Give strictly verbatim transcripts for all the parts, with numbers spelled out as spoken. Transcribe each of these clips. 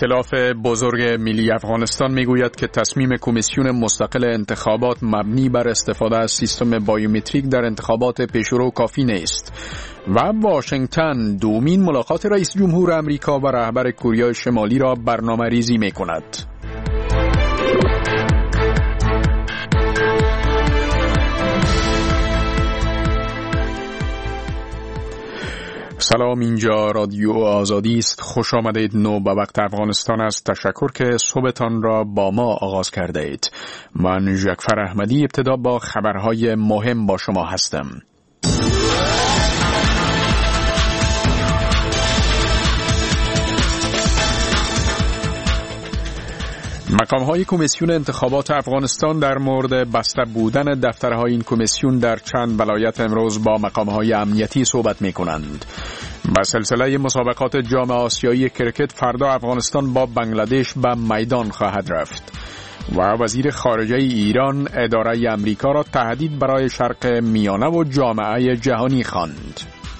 ائتلاف بزرگ ملی افغانستان میگوید که تصمیم کمیسیون مستقل انتخابات مبنی بر استفاده از سیستم بایومتریک در انتخابات پیشرو کافی نیست و واشنگتن دومین ملاقات رئیس جمهور آمریکا و رهبر کره شمالی را برنامه ریزی می کند. سلام، اینجا رادیو آزادی است. خوش آمدید. نو به وقت افغانستان است. تشکر که صبحتان را با ما آغاز کرده اید. من ژکفر احمدی ابتدا با خبرهای مهم با شما هستم. مقام‌های کمیسیون انتخابات افغانستان در مورد بسته بودن دفترهای این کمیسیون در چند ولایت امروز با مقام‌های امنیتی صحبت می‌کنند. با سلسله مسابقات جام آسیایی کرکت فردا افغانستان با بنگلادش به میدان خواهد رفت و وزیر خارجه ایران اداره امریکا را تهدید برای شرق میانه و جامعه جهانی خواند.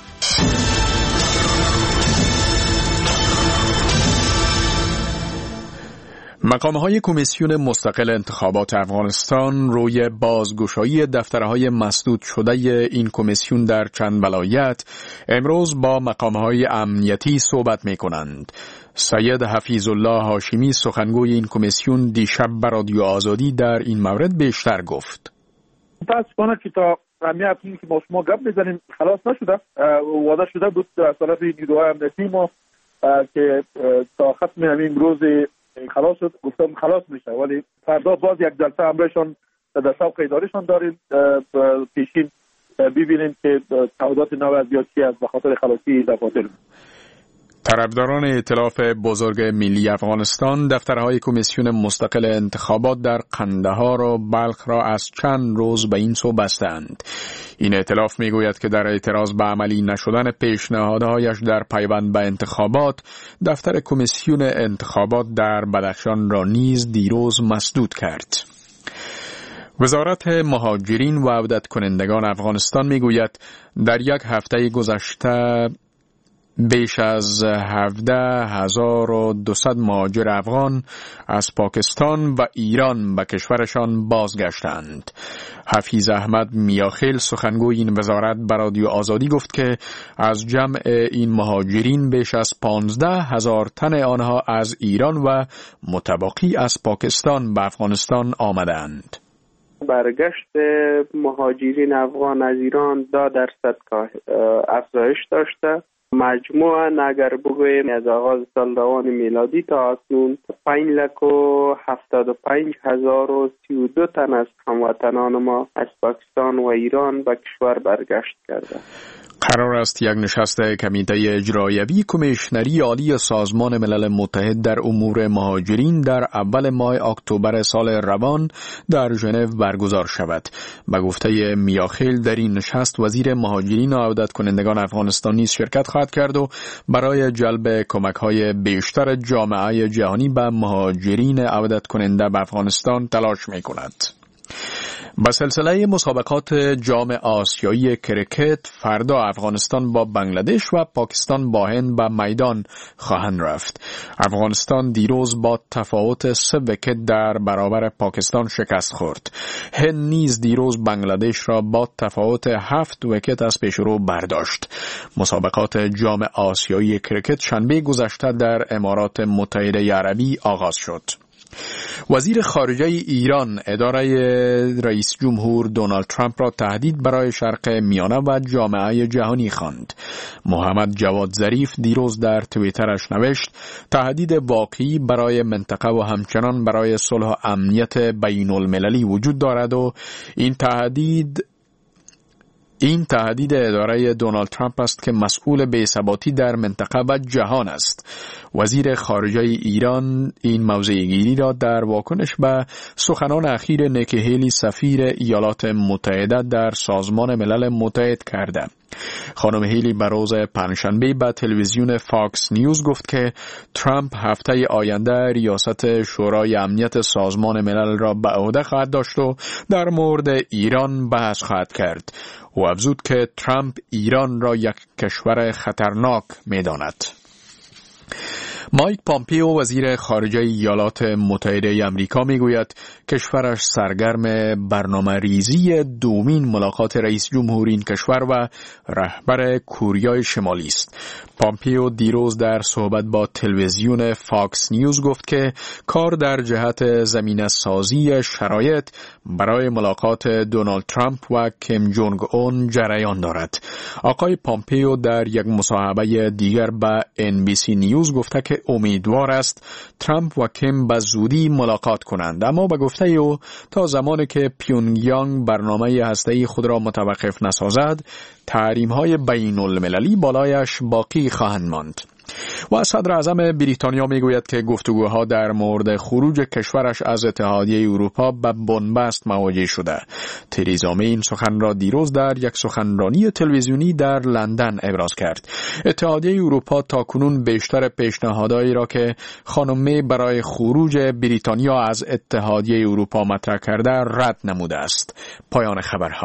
مقام‌های کمیسیون مستقل انتخابات افغانستان روی بازگشایی دفترهای مسدود شده این کمیسیون در چند ولایت امروز با مقام‌های امنیتی صحبت می‌کنند. سید حفیظ الله هاشمی سخنگوی این کمیسیون دیشب به رادیو آزادی در این مورد بیشتر گفت. متاسفانه که تا همین هفته که ما شما گپ می‌زنیم خلاص نشده. وعده شده بود از طرف نیروهای امنیتی ما که تا ختم همین روز خلاص شد. گفتم خلاص میشه، ولی فردا باز یک جلسه همراهشان در سابق ادارهشان داریم پیشین ببینیم که تعهدات نو از چی است به خاطر خلاصی دفاتر. طرفداران ائتلاف بزرگ ملی افغانستان دفترهای کمیسیون مستقل انتخابات در قندهار و بلخ را از چند روز به این سو بستند. این ائتلاف میگوید که در اعتراض به عملی نشدن پیشنهادهایش در پیوند به انتخابات دفتر کمیسیون انتخابات در بدخشان را نیز دیروز مسدود کرد. وزارت مهاجرین و عودت کنندگان افغانستان میگوید در یک هفته گذشته بیش از هفده هزار و دویست مهاجر افغان از پاکستان و ایران به کشورشان بازگشتند. حفیظ احمد میاخیل سخنگوی این وزارت به رادیو آزادی گفت که از جمع این مهاجرین بیش از پانزده هزار تن آنها از ایران و متبقی از پاکستان به افغانستان آمدند. برگشت مهاجرین افغان از ایران دو درصد افزایش داشته. مجموعاً اگر بگوییم از آغاز سال روان میلادی تا اکنون پنج لک و هفتاد و پنج هزار و سی و دو تن از هموطنان ما از پاکستان و ایران به کشور برگشت کرده. قرار است یک نشست کمیته اجرایوی کمیشنری عالی سازمان ملل متحد در امور مهاجرین در اول ماه اکتبر سال روان در ژنو برگزار شود. به گفته میاخیل در این نشست وزیر مهاجرین و عودت کنندگان افغانستان نیز شرکت خواهد کرد و برای جلب کمک‌های بیشتر جامعه جهانی به مهاجرین عودت کننده به افغانستان تلاش می‌کند. با سلسله مسابقات جام آسیایی کرکت فردا افغانستان با بنگلادش و پاکستان با هند به میدان خواهند رفت. افغانستان دیروز با تفاوت سه ویکت در برابر پاکستان شکست خورد. هند نیز دیروز بنگلادش را با تفاوت هفت ویکت از پیشرو برداشت. مسابقات جام آسیایی کرکت شنبه گذشته در امارات متحده عربی آغاز شد. وزیر خارجه ایران اداره رئیس جمهور دونالد ترامپ را تهدید برای شرق میانه و جامعه جهانی خواند. محمد جواد ظریف دیروز در توییترش نوشت تهدید واقعی برای منطقه و همچنان برای صلح و امنیت بین المللی وجود دارد و این تهدید این تهدید اداره دونالد ترامپ است که مسئول بی‌ثباتی در منطقه و جهان است. وزیر خارجه ایران این موضع گیری را در واکنش به سخنان اخیر نیکی هیلی سفیر ایالات متحده در سازمان ملل متحد کرده. خانم هیلی به روز پنجشنبه به تلویزیون فاکس نیوز گفت که ترامپ هفته آینده ریاست شورای امنیت سازمان ملل را به عهده خواهد داشت و در مورد ایران بحث خواهد کرد. او افزود که ترامپ ایران را یک کشور خطرناک می‌داند. مایک پامپیو وزیر خارجه ایالات متحده آمریکا میگوید کشورش سرگرم برنامه ریزی دومین ملاقات رئیس جمهور این کشور و رهبر کوریای شمالی است. پامپیو دیروز در صحبت با تلویزیون فاکس نیوز گفت که کار در جهت زمینه سازی شرایط برای ملاقات دونالد ترامپ و کیم جونگ اون جریان دارد. آقای پامپیو در یک مصاحبه دیگر به ان بی سی نیوز گفته که امیدوار است ترامپ و کیم به زودی ملاقات کنند، اما به گفته او تا زمانی که پیونگیانگ برنامه هسته‌ای خود را متوقف نسازد تحریم‌های بین المللی بالایش باقی خواهند ماند. و صدر اعظم بریتانیا میگوید که گفتگوها در مورد خروج کشورش از اتحادیه اروپا به بنبست مواجه شده. تریزا می این سخن را دیروز در یک سخنرانی تلویزیونی در لندن ابراز کرد. اتحادیه اروپا تاکنون بیشتر پیشنهادهایی را که خانم می برای خروج بریتانیا از اتحادیه اروپا مطرح کرده رد نموده است. پایان خبرها.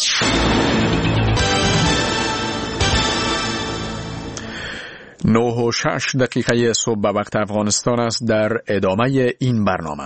نه و شش دقیقه صبح به وقت افغانستان است. در ادامه این برنامه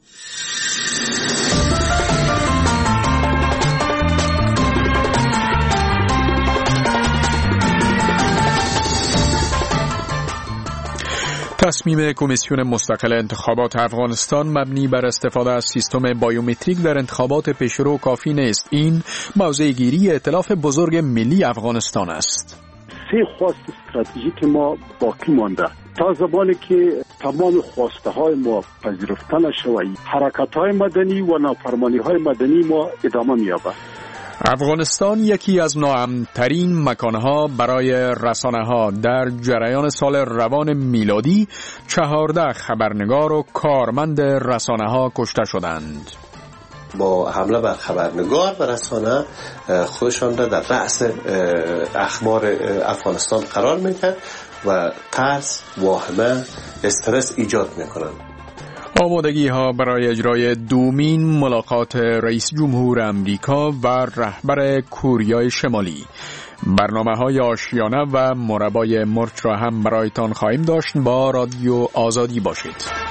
تصمیم کمیسیون مستقل انتخابات افغانستان مبنی بر استفاده از سیستم بایومتریک در انتخابات پیشرو کافی نیست. این موضع گیری ائتلاف بزرگ ملی افغانستان است. سه خواست استراتژیک ما باقی مانده تا زمانی که تمام خواسته های ما پذیرفته نشود حرکت های مدنی و نافرمانی های مدنی ما ادامه می‌یابد. افغانستان یکی از ناامن‌ترین مکانها برای رسانه‌ها. در جریان سال روان میلادی چهارده خبرنگار و کارمند رسانه‌ها کشته شدند. با حمله بر خبرنگار و رسانه خودشان را در رأس اخبار افغانستان قرار می‌دهند و ترس، واهمه، استرس ایجاد می‌کنند. آمادگی ها برای اجرای دومین ملاقات رئیس جمهور امریکا و رهبر کوریای شمالی. برنامه های آشیانه و مربای مرچ را هم برایتان خواهیم داشت. با رادیو آزادی باشید.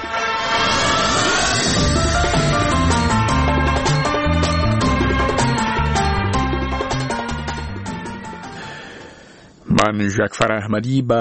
من جعفر احمدی به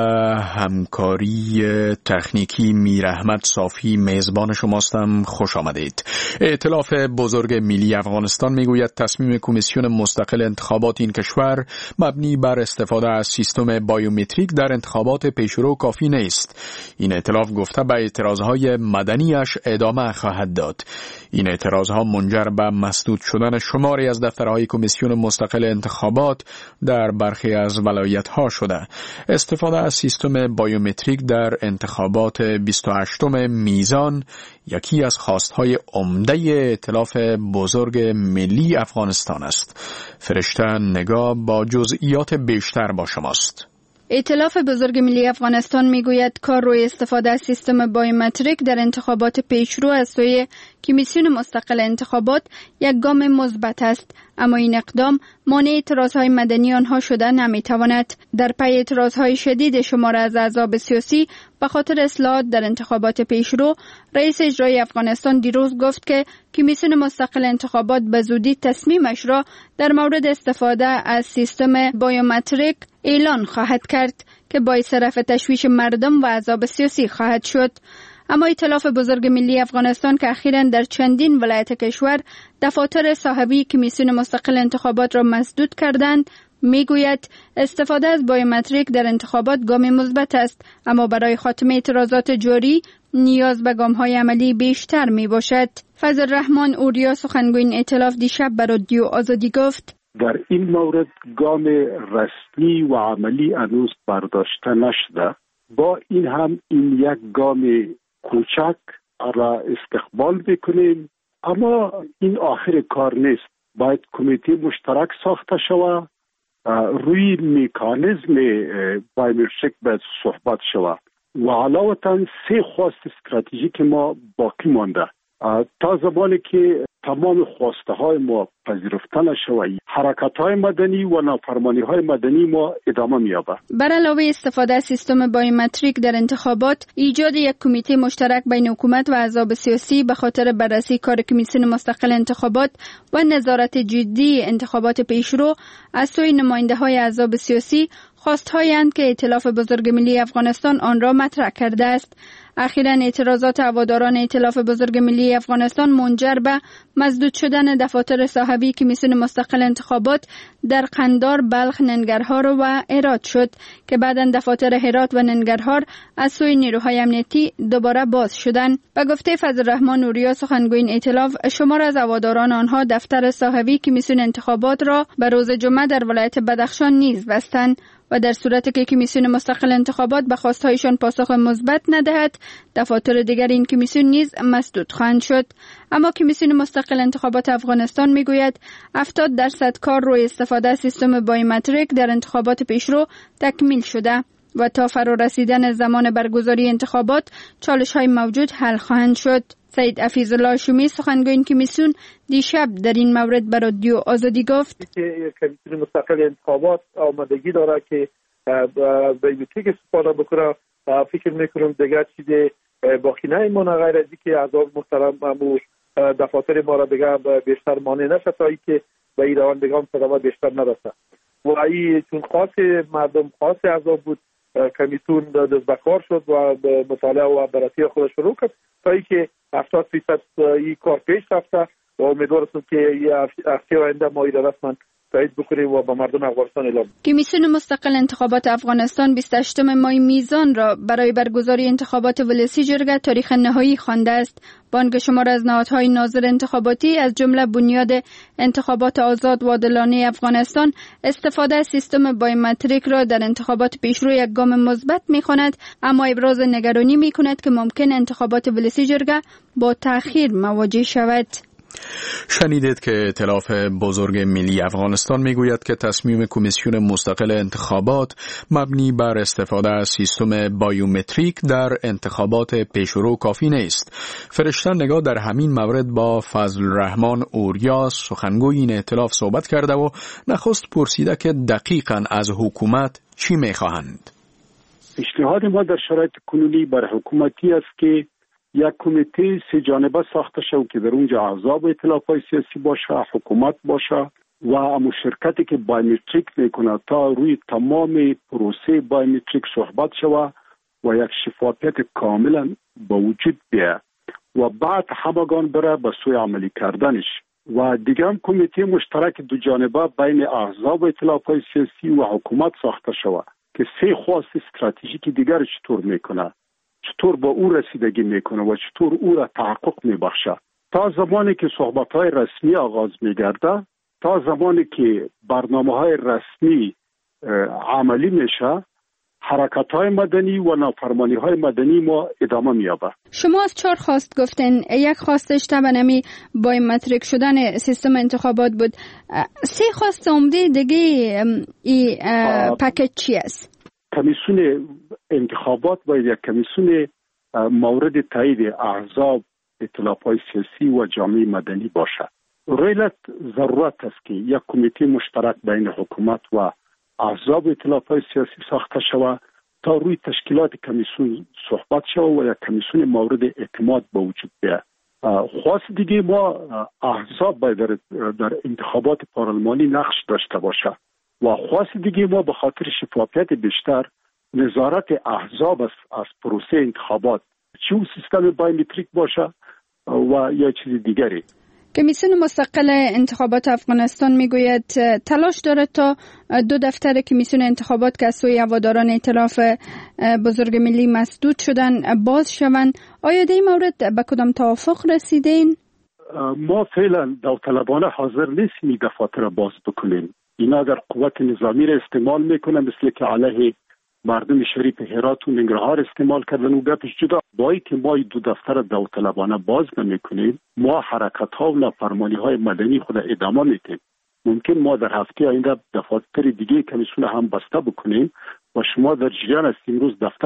همکاری تکنیکی میر احمد صافی میزبان شماستم. خوش آمدید. ائتلاف بزرگ ملی افغانستان میگوید تصمیم کمیسیون مستقل انتخابات این کشور مبنی بر استفاده از سیستم بایومتریک در انتخابات پیشرو کافی نیست. این ائتلاف گفته به اعتراضهای مدنیش ادامه خواهد داد. این اعتراضها منجر به مسدود شدن شماری از دفترهای کمیسیون مستقل انتخابات در برخی از ولایت‌ها شده. استفاده از سیستم بایومتریک در انتخابات بیست و هشتم میزان یکی از خواستهای عمده ائتلاف بزرگ ملی افغانستان است. فرشته نگاه با جزئیات بیشتر با شماست. ائتلاف بزرگ ملی افغانستان میگوید کار روی استفاده از سیستم بایومتریک در انتخابات پیشرو از سوی کمیسیون مستقل انتخابات یک گام مثبت است، اما این اقدام مانع اعتراضهای مدنی آنها شده نمیتواند. در پی اعتراضهای شدید شمار از احزاب سیاسی به خاطر اصلاحات در انتخابات پیشرو، رئیس اجرایی افغانستان دیروز گفت که کمیسیون مستقل انتخابات به زودی تصمیمش را در مورد استفاده از سیستم بایومتریک اعلان خواهد کرد که باعث رفع تشویش مردم و احزاب سیاسی خواهد شد. اما ائتلاف بزرگ ملی افغانستان که اخیراً در چندین ولایت کشور دفاتر صاحبی کمیسیون مستقل انتخابات را مسدود کردند، میگوید استفاده از بایومتریک در انتخابات گام مثبت است، اما برای خاتمه اعتراضات جاری نیاز به گام‌های عملی بیشتر میباشد. فضل الرحمن اوریا سخنگوی این ائتلاف دیشب به رادیو آزادی گفت: در این مورد گام رسمی و عملی هنوز برداشته نشده. با این هم این یک گام کوچک را استقبال بکنیم، اما این آخر کار نیست. باید کمیته مشترک ساخته شود، روی مکانیزم بایومتریک باید صحبت شود و علاوه سه خواست استراتژیک ما باقی مانده. تا زمانی که تمام خواسته های ما پذیرفته نشود، حرکت های مدنی و نافرمانی های مدنی ما ادامه می‌یابد. بر علاوه استفاده از سیستم بایومتریک در انتخابات، ایجاد یک کمیته مشترک بین حکومت و احزاب سیاسی به خاطر بررسی کار کمیسیون مستقل انتخابات و نظارت جدی انتخابات پیشرو از سوی نماینده‌های احزاب سیاسی خواست‌هایند که ائتلاف بزرگ ملی افغانستان آن را مطرح کرده است. اخیراً اعتراضات هواداران ائتلاف بزرگ ملی افغانستان منجر به مسدود شدن دفاتر صاحبی کمیسیون مستقل انتخابات در قندار، بلخ، ننگرهار و هرات شد که بعداً دفاتر هرات و ننگرهار از سوی نیروهای امنیتی دوباره باز شدند. به گفته فضل الرحمن نوریا، سخنگوی این ائتلاف، شمار از هواداران آنها دفتر صاحبی کمیسیون انتخابات را به روز جمعه در ولایت بدخشان نیز بستند و در صورتی که کمیسیون مستقل انتخابات به خواستهایشان پاسخ مثبت ندهد، دفاتر دیگر این کمیسیون نیز مسدود خواهند شد. اما کمیسیون مستقل انتخابات افغانستان میگوید هفتاد درصد کار روی استفاده از سیستم بایومتریک در انتخابات پیشرو تکمیل شده و تا فرا رسیدن زمان برگزاری انتخابات چالش‌های موجود حل خواهند شد. سید حفیظ الله شومی، سخنگوی این کمیسیون، دیشب در این مورد به رادیو آزادی گفت که کمیسیون مستقل انتخابات آمادگی داره که بایومتریک استفاده بکنه. فکر میکنم دیگه چیز باقی نمیمونه غیر از اینکه اعضای محترم و دفاتر ما را دیگه بیشتر مانع نشه تا اینکه به این روندگان صدمات بیشتر نرسه. و این چون خاص مردم، خاص اعضا بود، کمیسیون دست به کار شد و مطالعه و بررسی خودش شروع کرد تا اینکه هفتاد درصد این کار پیش رفته و امیدوارم که هفته آینده ما این رسما تایید بکنیم و به مردم افغانستان اعلام. کمیسیون مستقل انتخابات افغانستان بیست و هشتم ماه میزان را برای برگزاری انتخابات ولسی جرگه تاریخ نهایی خوانده است. بانک شمار از نهادهای ناظر انتخاباتی از جمله بنیاد انتخابات آزاد و عادلانه افغانستان استفاده از سیستم بایومتریک را در انتخابات پیشرو یک گام مثبت می‌خواند، اما ابراز نگرانی می‌کند که ممکن انتخابات ولسی جرگه با تأخیر مواجه شود. شنیدید که ائتلاف بزرگ ملی افغانستان میگوید که تصمیم کمیسیون مستقل انتخابات مبنی بر استفاده از سیستم بایومتریک در انتخابات پیشرو کافی نیست. فرشته نگاه در همین مورد با فضل الرحمن اوریا، سخنگوی این ائتلاف، صحبت کرده و نخست پرسیده که دقیقاً از حکومت چی میخواهند. پیشنهاد ما در شرایط کنونی بر حکومتی است که یک کمیته سه جانبه ساخته شود که در اونجا احزاب و ائتلاف‌های سیاسی باشه، حکومت باشه و امو شرکتی که بایومتریک میکنه تا روی تمام پروسه بایومتریک صحبت شود و یک شفافیت کاملا با وجود بیاید و بعد همگان بره به سوی عملی کردنش. و دیگه هم کمیته مشترک دو جانبه بین احزاب و ائتلاف‌های سیاسی و حکومت ساخته شود که سه خواست استراتژیک دیگر چطور میکنه، چطور با او رسیدگی میکنه و چطور او را تحقق میبخشه. تا زمانی که صحبت‌های رسمی آغاز میگرده، تا زمانی که برنامه‌های رسمی عملی میشه، حرکت‌های مدنی و نافرمانی‌های مدنی ما ادامه می‌یابد. شما از چهار خواست گفتن، یک خواستش طبعاً بایومتریک شدن سیستم انتخابات بود. سه خواست عمده دیگه این پکیج چی است؟ کمیسیون انتخابات باید یک کمیسیون مورد تایید احزاب، ائتلاف‌های سیاسی و جامعه مدنی باشد. غیرت ضرورت است که یک کمیته مشترک بین حکومت و احزاب و ائتلاف‌های سیاسی ساخته شود تا روی تشکیلات کمیسیون صحبت شود و یک کمیسیون مورد اعتماد به وجود بیاید. خواست دیگه ما احزاب باید در, در انتخابات پارلمانی نقش داشته باشد و خواست دیگه ما به خاطر شفافیت بیشتر نظارت احزاب از, از پروسه انتخابات، چه سیستم بایومتریک باشه و یا چیز دیگری. کمیسیون مستقل انتخابات افغانستان میگوید تلاش دارد تا دو دفتر کمیسیون انتخابات که از سوی هواداران ائتلاف بزرگ ملی مسدود شدن باز شوند. آیا در این مورد به کدام توافق رسیدین؟ ما فعلا داوطلبانه حاضر نیستیم این دفاتر باز بکنیم. اینا در قوت نظامی را استعمال میکنن، مثل که علیه مردم شریف هرات و ننگرهار استعمال کردن و گپش جدا. با اینکه ما دو دفتر داوطلبانه باز نمیکنیم، ما حرکت ها و نافرمانی های مدنی خود ادامه میدیم. ممکن ما در هفته آینده دفاتر دیگه کمیسیون هم بسته بکنیم و شما در جریان است. امروز دفتر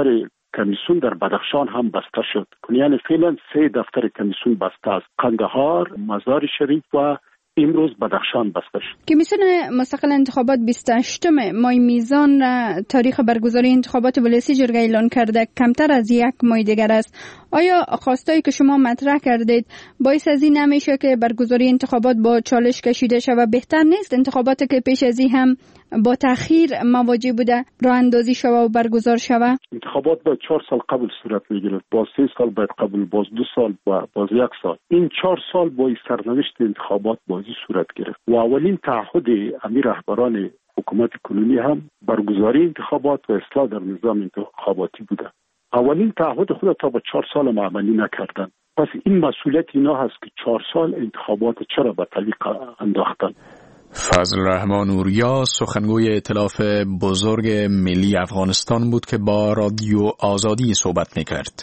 کمیسیون در بدخشان هم بسته شد. یعنی فعلا سه دفتر کمیسیون بسته است: قندهار، مزار شریف و امروز بدخشان بسته شد. کمیسیون مستقل انتخابات بیست و هشتم ماه میزان تاریخ برگزاری انتخابات ولسی جرگه اعلان کرده، کمتر از یک ماه دیگر است. آیا خواستایی که شما مطرح کردید باعث از این نمیشه که برگزاری انتخابات با چالش کشیده شود؟ بهتر نیست انتخاباتی که پیش از این هم با تأخیر مواجه بوده راه اندازی شود و برگزار شود؟ انتخابات با چهار سال قبل صورت میگیرد، با سه سال باید قبل، باز دو سال و باز یک سال. این چهار سال با سرنوشت انتخابات بازی صورت گرفت و اولین تعهد امیر رهبران حکومت کنونی هم برگزاری انتخابات و اصلاح در نظام انتخاباتی بوده. اولین تعهد خود تا به چهار سال عملی نکردن. پس این مسئولیت اینا هست که چهار سال انتخابات چرا به تعلیق انداختن. فضل رحمان اوریا سخنگوی ائتلاف بزرگ ملی افغانستان بود که با رادیو آزادی صحبت میکرد.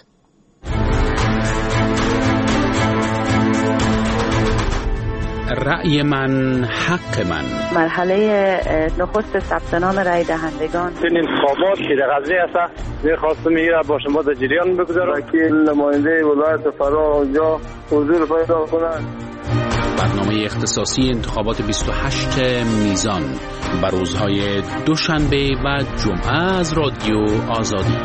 رأی من حق من. مرحله نخست ثبت نام رای دهندگان. این انتخابات که در قضیه است می‌خواستم میره با شما در جریان بگذارم. وکیل نماینده ولایت فرا اونجا حضور پیدا کنند. برنامه اختصاصی انتخابات بیست و هشت میزان بر روزهای دوشنبه و جمعه از رادیو آزادی.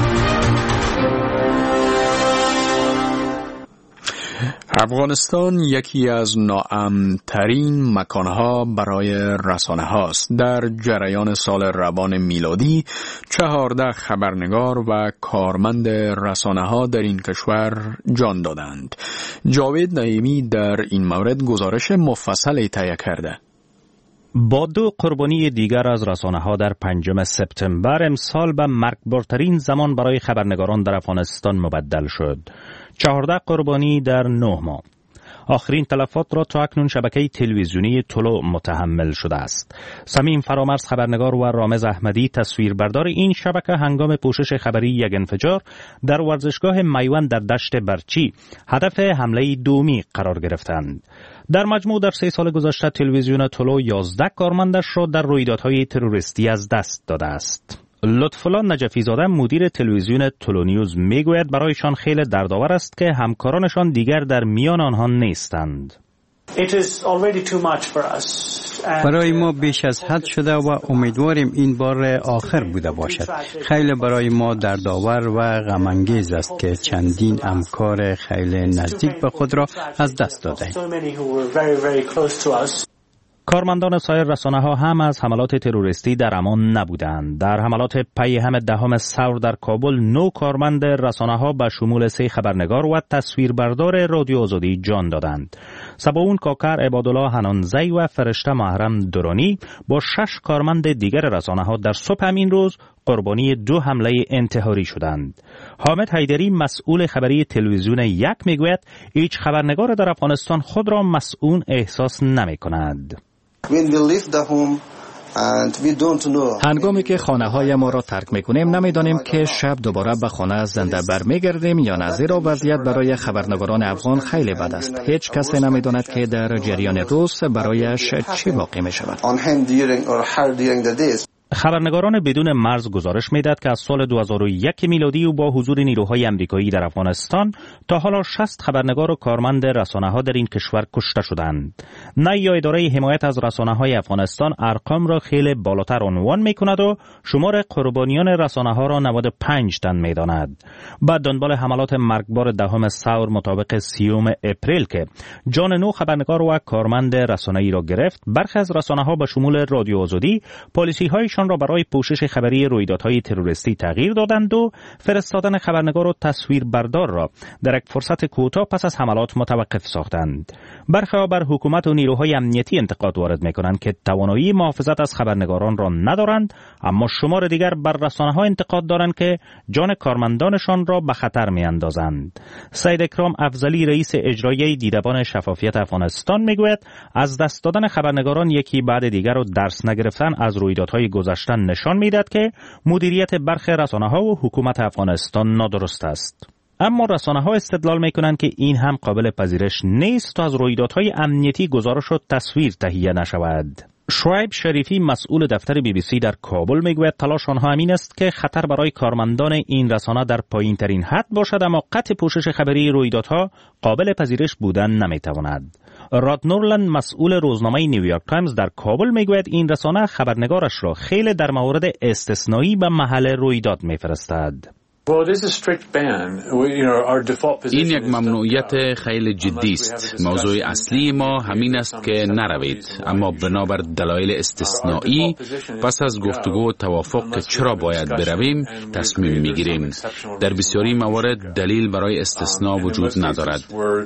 افغانستان یکی از ناامن‌ترین مکانها برای رسانه هاست. در جریان سال روان میلادی چهارده خبرنگار و کارمند رسانه ها در این کشور جان دادند. جاوید نعیمی در این مورد گزارش مفصلی تهیه کرده. با دو قربانی دیگر از رسانه ها در پنجم سپتامبر امسال به مرگبارترین زمان برای خبرنگاران در افغانستان مبدل شد. چهارده قربانی در نه ماه. آخرین تلفات را تا اکنون شبکه تلویزیونی طلوع متحمل شده است. سمیم فرامرز خبرنگار و رامز احمدی تصویربردار این شبکه هنگام پوشش خبری یک انفجار در ورزشگاه میوند در دشت برچی هدف حمله دومی قرار گرفتند. در مجموع در سه سال گذشته تلویزیون طلوع یازده کارمندش را در رویدادهای تروریستی از دست داده است. لطفالله نجفی زاده مدیر تلویزیون طلوع نیوز میگوید برایشان خیلی دردآور است که همکارانشان دیگر در میان آنها نیستند. برای ما بیش از حد شده و امیدواریم این بار آخر بوده باشد. خیلی برای ما دردآور و غم انگیز است که چندین همکار خیلی نزدیک به خود را از دست دادیم. کارمندان سایر رسانه ها هم از حملات تروریستی در امان نبودند. در حملات پیهم دهم ثور در کابل نو کارمند رسانه ها به شمول سه خبرنگار و تصویربردار رادیو آزادی جان دادند. سباون کاکر، عبادالله حنانزی و فرشته محرم درانی با شش کارمند دیگر رسانه ها در صبح همین روز قربانی دو حمله انتحاری شدند. حامد حیدری مسئول خبری تلویزیون یک میگوید هیچ خبرنگار در افغانستان خود را مسئول احساس نمی کند. هنگامی که خانه های ما را ترک میکنیم نمیدانیم که شب دوباره به خانه زنده برمیگردیم یا نه، زیرا وضعیت برای خبرنگاران افغان خیلی بد است. هیچ کسی نمیداند که در جریان روز برایش چه واقع می شود. خبرنگاران بدون مرز گزارش میدهد که از سال دو هزار و یک میلادی و با حضور نیروهای امریکایی در افغانستان تا حالا شصت خبرنگار و کارمند رسانه ها در این کشور کشته شدند. نه یا اداره حمایت از رسانه های افغانستان ارقام را خیلی بالاتر عنوان می کند و شمار قربانیان رسانه ها را نود و پنج تن می داند. بعد دنبال حملات مرگبار دهم ثور مطابق سیوم اپریل که جان نو خبرنگار و کارمند رسانه‌ای را گرفت، برخی از رسانه ها به شمول رادیو آزادی پالیسی هایشان را برای پوشش خبری رویدادهای تروریستی تغییر دادند و فرستادن خبرنگار و تصویربردار را در یک فرصت کوتاه پس از حملات متوقف ساختند. برخی بر حکومت و نیروهای امنیتی انتقاد وارد می‌کنند که توانایی محافظت از خبرنگاران را ندارند، اما شمار دیگر بر رسانه‌ها انتقاد دارند که جان کارمندانشان را به خطر می‌اندازند. سید اکرام افضلی رئیس اجرایی دیدبان شفافیت افغانستان میگوید از دست دادن خبرنگاران یکی بعد دیگر و درس نگرفتن از رویدادهای گذشته نشان می‌دهد که مدیریت برخی رسانه‌ها و حکومت افغانستان نادرست است. اما رسانه‌ها استدلال می‌کنند که این هم قابل پذیرش نیست تا از رویدادهای امنیتی گزارش و تصویر تهیه نشود. شعیب شریفی مسئول دفتر بی بی سی در کابل میگوید تلاش آنها همین است که خطر برای کارمندان این رسانه در پایین ترین حد باشد، اما قطع پوشش خبری رویدادها قابل پذیرش بودن نمیتواند. راد نورلند مسئول روزنامه نیویورک تایمز در کابل میگوید این رسانه خبرنگارش را خیلی در مورد استثنایی به محل رویداد میفرستد. این یک ممنوعیت خیلی جدی است. موضوع اصلی ما همین است که نروید، اما بنابر دلایل استثنایی پس از گفتگو و توافق که چرا باید برویم تصمیم میگیریم. در بسیاری موارد دلیل برای استثناء وجود ندارد.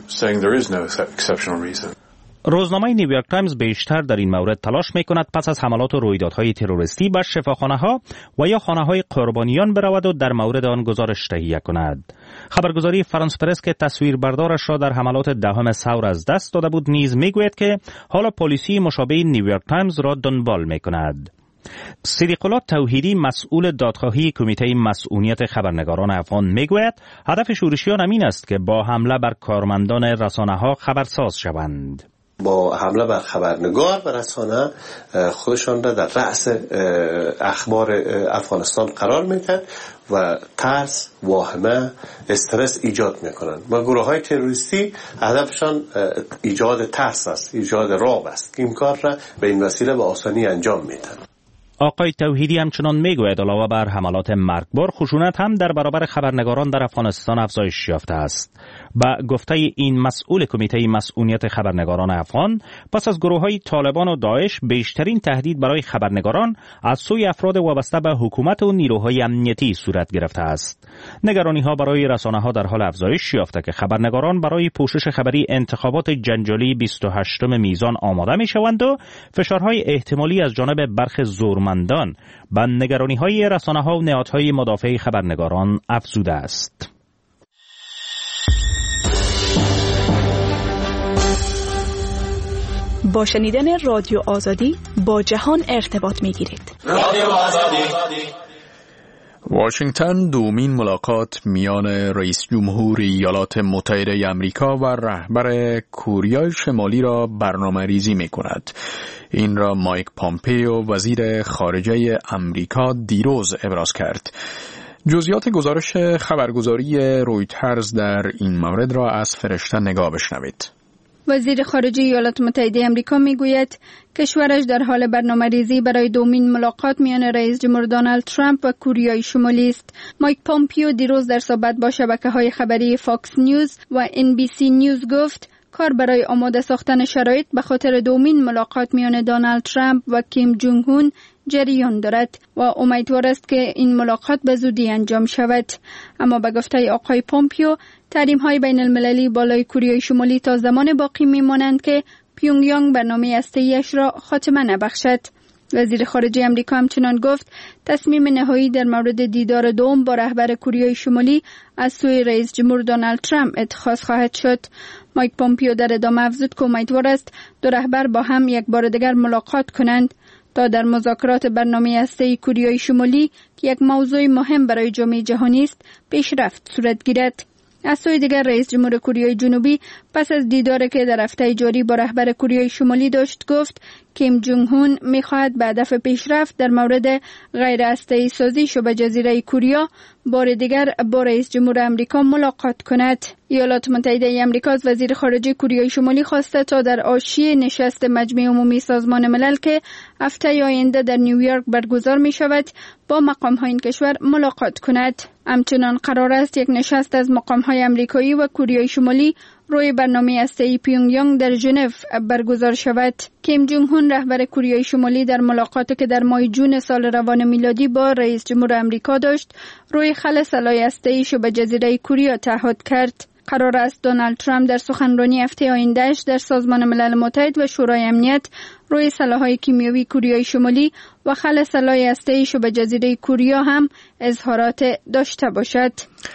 روزنامه نیویورک تایمز بیشتر در این مورد تلاش میکند پس از حملات و رویدادهای تروریستی به شفاخانه‌ها و یا خانه‌های قربانیان برود و در مورد آن گزارش تهیه کند. خبرگزاری فرانس پرس که تصویربردارش را در حملات دهم ثور از دست داده بود نیز میگوید که حالا پلیسی مشابه نیویورک تایمز را دنبال میکند. صدیق الله توحیدی مسئول دادخواهی کمیته مسئولیت خبرنگاران افغان میگوید هدف شورشیان همین است که با حمله بر کارمندان رسانه‌ها خبرساز شوند. با حمله بر خبرنگار و رسانه خودشان را در رأس اخبار افغانستان قرار میدن و ترس، واهمه، استرس ایجاد میکنن و گروه های تروریستی هدفشان ایجاد ترس است، ایجاد رعب است. این کار را به این وسیله به آسانی انجام میدن. آقای توحیدی همچنان میگوید علاوه بر حملات مرگبار، خشونت هم در برابر خبرنگاران در افغانستان افزایش یافته است. با گفته این مسئول کمیته مسئولیت خبرنگاران افغان، پس از گروه‌های طالبان و داعش بیشترین تهدید برای خبرنگاران از سوی افراد وابسته به حکومت و نیروهای امنیتی صورت گرفته است. نگرانی‌ها برای رسانه‌ها در حال افزایش یافته که خبرنگاران برای پوشش خبری انتخابات جنجالی بیست و هشتم میزان آماده می‌شوند و فشارهای احتمالی از جانب برخی زورمندان به نگرانی‌های رسانه‌ها و نهادهای مدافع خبرنگاران افزوده است. با شنیدن رادیو آزادی با جهان ارتباط می‌گیرید. رادیو آزادی. واشنگتن دومین ملاقات میان رئیس جمهور ایالات متحده آمریکا و رهبر کره شمالی را برنامه ریزی می کند. این را مایک پامپیو وزیر خارجه آمریکا دیروز ابراز کرد. جزئیات گزارش خبرگزاری رویترز در این مورد را از فرشته نگاه بشنوید. وزیر خارجه ایالات متحده آمریکا میگوید کشورش در حال برنامه‌ریزی برای دومین ملاقات میان رئیس جمهور دونالد ترامپ و کره شمالی است. مایک پامپیو دیروز در صحبت با شبکه‌های خبری فاکس نیوز و ان بی سی نیوز گفت کار برای آماده ساختن شرایط به خاطر دومین ملاقات میان دونالد ترامپ و کیم جونگ هون جریان دارد و امیدوار است که این ملاقات به زودی انجام شود. اما به گفته آقای پامپیو تحریم‌های بین المللی بالای کره شمالی تا زمان باقی میمانند که پیونگ یانگ برنامه هسته‌ایش را خاتمه نبخشد. وزیر خارجه آمریکا همچنان گفت تصمیم نهایی در مورد دیدار دوم با رهبر کره شمالی از سوی رئیس جمهور دونالد ترامپ اتخاذ خواهد شد. مایک پامپیو در ادامه افزود که امیدوار است دو رهبر با هم یک بار دیگر ملاقات کنند تا در مذاکرات برنامه هسته‌ای کره شمالی که یک موضوع مهم برای جامعه جهانی است پیشرفت صورت گیرد. از سوی دیگر رئیس جمهور کره جنوبی پس از دیداری که در هفته جاری با رهبر کره شمالی داشت گفت کیم جونگ هون می‌خواهد به هدف پیشرفت در مورد غیر هسته‌ای سازی شبه جزیره کره بار دیگر با رئیس جمهور آمریکا ملاقات کند. ایالات متحده آمریکا از وزیر خارجه کره شمالی خواسته تا در حاشیه نشست مجمع عمومی سازمان ملل که هفته آینده در نیویورک برگزار می شود با مقام‌های این کشور ملاقات کند. همچنان قرار است یک نشست از مقام‌های آمریکایی و کره شمالی روی برنامه هسته‌ای پیونگ یانگ در ژنو برگزار شود. کیم جونگ هون رهبر کره شمالی در ملاقاتی که در ماه جون سال روان میلادی با رئیس جمهور آمریکا داشت روی خل سلاح هسته‌ای شبه جزیره کره تعهد کرد. قرار است دونالد ترامپ در سخنرانی هفته آیندهش در سازمان ملل متحد و شورای امنیت روی سلاح‌های کیمیایی کره شمالی و خل سلاح هسته‌ای شبه جزیره کره هم اظهارات داشته باشد.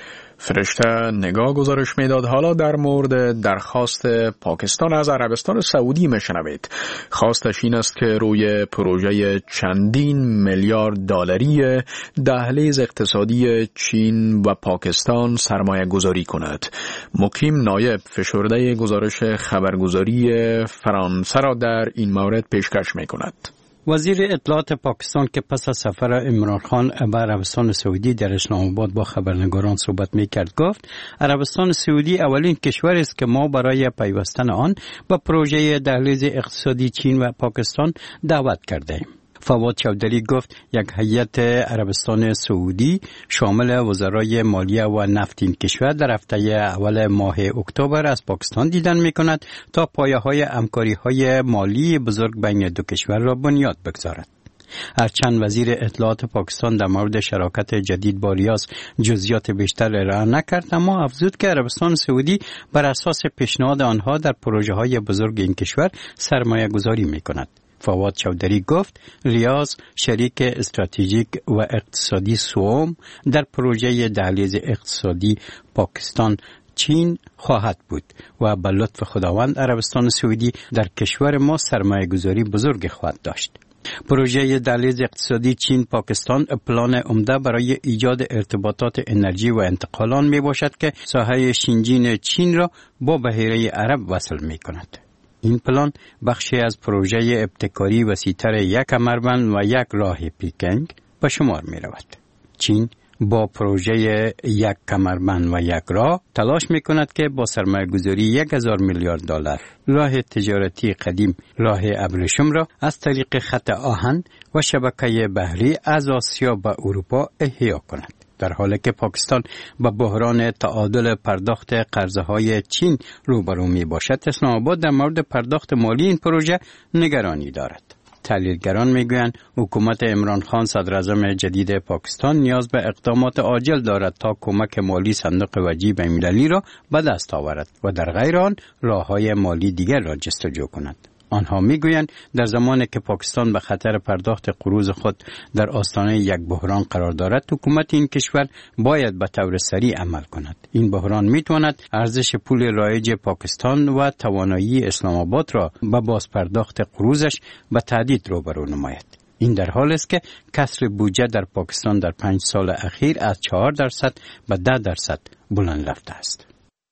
فرشته نگاه گزارش میداد. حالا در مورد درخواست پاکستان از عربستان سعودی میشنوید. خواستش این است که روی پروژه چندین میلیارد دلاری دهلیز اقتصادی چین و پاکستان سرمایه گذاری کند. مقیم نایب فشرده گزارش خبرگزاری فرانسه را در این مورد پیشکش میکند. وزیر اطلاعات پاکستان که پس از سفر عمران خان به عربستان سعودی در اسلام آباد با خبرنگاران صحبت میکرد گفت عربستان سعودی اولین کشور است که ما برای پیوستن آن به پروژه دهلیز اقتصادی چین و پاکستان دعوت کرده ایم. فواد چودری گفت یک هیئت عربستان سعودی شامل وزرای مالیه و نفت این کشور در هفته اول ماه اکتبر از پاکستان دیدن می کند تا پایه های همکاری های مالی بزرگ بین دو کشور را بنیاد بگذارد. هرچند وزیر اطلاعات پاکستان در مورد شراکت جدید با ریاض جزئیات بیشتر ارائه نکرد، اما افزود که عربستان سعودی بر اساس پیشنهاد آنها در پروژه های بزرگ این کشور سرمایه گذاری می کند. فواد چودری گفت ریاض شریک استراتژیک و اقتصادی سوم در پروژه دهلیز اقتصادی پاکستان چین خواهد بود و به لطف خداوند عربستان سعودی در کشور ما سرمایه گذاری بزرگ خواهد داشت. پروژه دهلیز اقتصادی چین پاکستان پلان عمده برای ایجاد ارتباطات انرژی و انتقالات می باشد که ساحه شینجین چین را با بحیره عرب وصل می کند. این پلان بخشی از پروژه ابتکاری وسیع‌تر یک کمربند و یک راه پیکنگ به شمار می رود. چین با پروژه یک کمربند و یک راه تلاش می کند که با سرمایه گذاری یک هزار میلیارد دلار راه تجارتی قدیم راه ابریشم را از طریق خط آهن و شبکه بحری از آسیا به اروپا احیا کند. در حالی که پاکستان با بحران تعادل پرداخت قرضه‌های چین روبرو می باشد، اسلام آباد در مورد پرداخت مالی این پروژه نگرانی دارد. تحلیلگران میگویند حکومت عمران خان صدر اعظم جدید پاکستان نیاز به اقدامات عاجل دارد تا کمک مالی صندوق وجیه بین‌المللی را به دست آورد و در غیر آن راه‌های مالی دیگر را جستجو کند. آنها میگویند در زمانی که پاکستان به خطر پرداخت قروض خود در آستانه یک بحران قرار دارد، حکومت این کشور باید به طور سریع عمل کند. این بحران میتواند ارزش پول رایج پاکستان و توانایی اسلام آباد را به باز پرداخت قروضش به تهدید روبرو نماید. این در حالی است که کسر بودجه در پاکستان در پنج سال اخیر از چهار درصد به ده درصد بلند رفته است.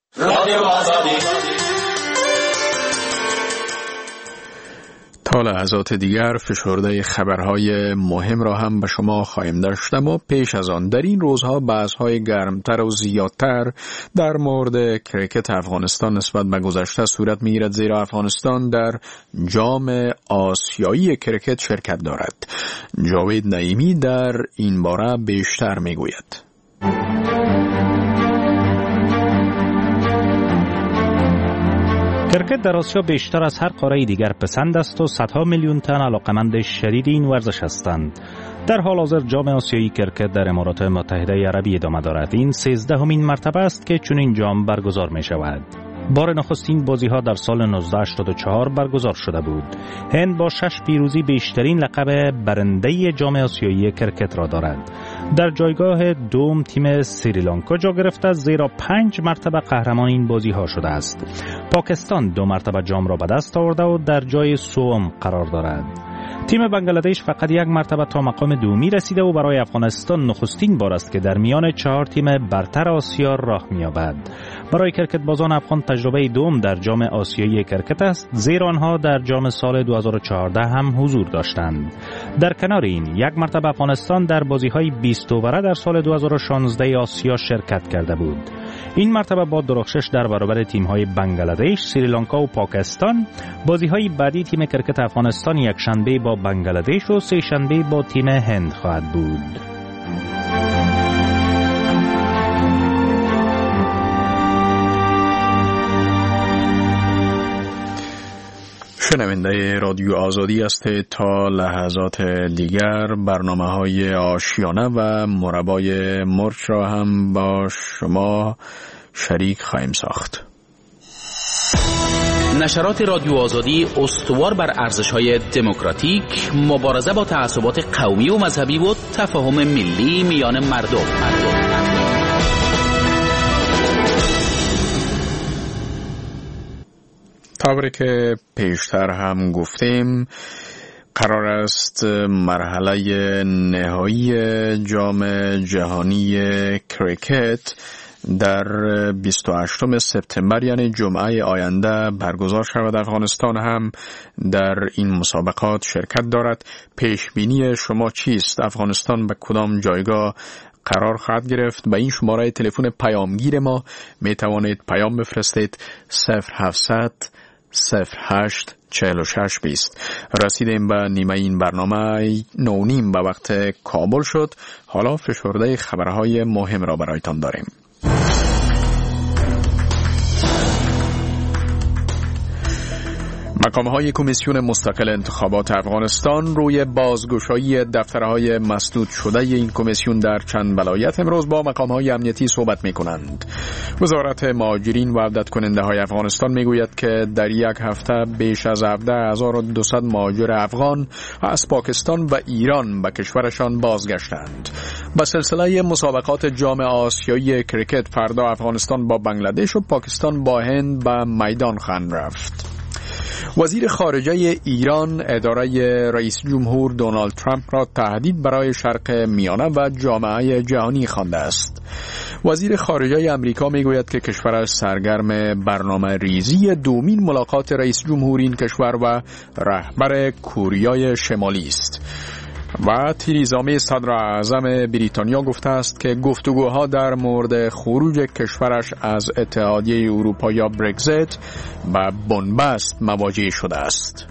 تا لحظات دیگر فشرده خبرهای مهم را هم به شما خواهیم داشت، اما پیش از آن در این روزها بحث‌های گرمتر و زیادتر در مورد کرکت افغانستان نسبت به گذشته صورت می‌گیرد، زیرا افغانستان در جام آسیایی کرکت شرکت دارد. جاوید نعیمی در این باره بیشتر می‌گوید. کرکت در آسیا بیشتر از هر قاره دیگر پسند است و صدها میلیون تن علاقمند شدید این ورزش هستند. در حال حاضر جام آسیایی کرکت در امارات متحده عربی ادامه دارد. این سیزدهمین مرتبه است که چنین جام برگزار می شود. بار نخستین بازی ها در سال نوزده هشتاد و چهار برگزار شده بود. هند با شش پیروزی بیشترین لقب برنده جام آسیایی کرکت را دارد. در جایگاه دوم تیم سریلانکا جا گرفته، زیرا پنج مرتبه قهرمان این بازی ها شده است. پاکستان دو مرتبه جام را به دست آورده و در جای سوم قرار دارد. تیم بنگلادش فقط یک مرتبه تا مقام دومی رسیده و برای افغانستان نخستین بار است که در میان چهار تیم برتر آسیا راه می‌یابد. برای کرکت بازان افغان تجربه دوم در جام آسیایی کرکت است، زیرا آنها در جام سال دو هزار و چهارده هم حضور داشتند. در کنار این، یک مرتبه افغانستان در بازی‌های بیست اووره در سال دو هزار و شانزده آسیا شرکت کرده بود. این مرتبه با درخشش در برابر تیم‌های بنگلادش، سریلانکا و پاکستان، بازی‌های بعدی تیم کرکت افغانستان یک شنبه با بنگلادش و سه شنبه با تیم هند خواهد بود. شنونده رادیو آزادی است. تا لحظات دیگر برنامه‌های آشیانه و مربای مرچ را هم با شما شریک خواهیم ساخت. نشرات رادیو آزادی استوار بر ارزش‌های دموکراتیک، مبارزه با تعصبات قومی و مذهبی و تفاهم ملی میان مردم. مردم. طوری که پیشتر هم گفتیم قرار است مرحله نهایی جام جهانی کریکت در بیست و هشتم سپتامبر یعنی جمعه آینده برگزار شود. افغانستان هم در این مسابقات شرکت دارد. پیش بینی شما چیست؟ افغانستان به کدام جایگاه قرار خواهد گرفت؟ به این شماره تلفن پیامگیر ما می توانید پیام بفرستید صفر هفتصد صفر هشت چهل و شش بیست. رسیدیم به نیمه این برنامه نونیم به وقت کابل شد. حالا فشرده خبرهای مهم را برایتان داریم. مقام‌های کمیسیون مستقل انتخابات افغانستان روی بازگشایی دفترهای مسدود شده این کمیسیون در چند ولایت امروز با مقام‌های امنیتی صحبت می‌کنند. وزارت مهاجرین و عودت کننده های افغانستان میگوید که در یک هفته بیش از هفده هزار و دویست مهاجر افغان از پاکستان و ایران به کشورشان بازگشتند. با سلسله مسابقات جام آسیایی کریکت فردا افغانستان با بنگلادش و پاکستان با هند به میدان خواهند رفت. وزیر خارجه ایران اداره رئیس جمهور دونالد ترامپ را تهدید برای شرق میانه و جامعه جهانی خوانده است. وزیر خارجه امریکا میگوید که کشورش سرگرم برنامه ریزی دومین ملاقات رئیس جمهور این کشور و رهبر کوریای شمالی است. و تریزا می صدر اعظم بریتانیا گفته است که گفتگوها در مورد خروج کشورش از اتحادیه اروپا یا برگزیت با بنبست مواجه شده است.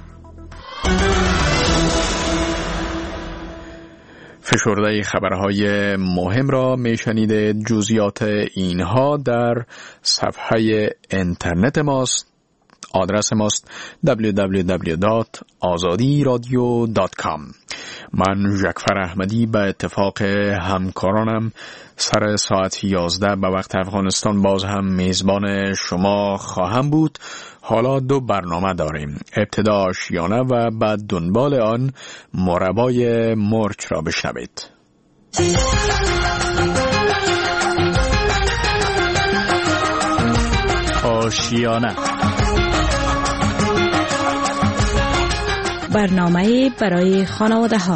فشرده خبرهای مهم را می شنیدید. جزئیات اینها در صفحه اینترنت ماست. آدرس ماست دبلیو دبلیو دبلیو دات آزادی رادیو دات کام. من جعفر احمدی به اتفاق همکارانم سر ساعت یازده به وقت افغانستان باز هم میزبان شما خواهم بود. حالا دو برنامه داریم. ابتدا آشیانه و بعد دنبال آن مربای مرچ را بشنوید. آشیانه برنامه برای خانواده ها.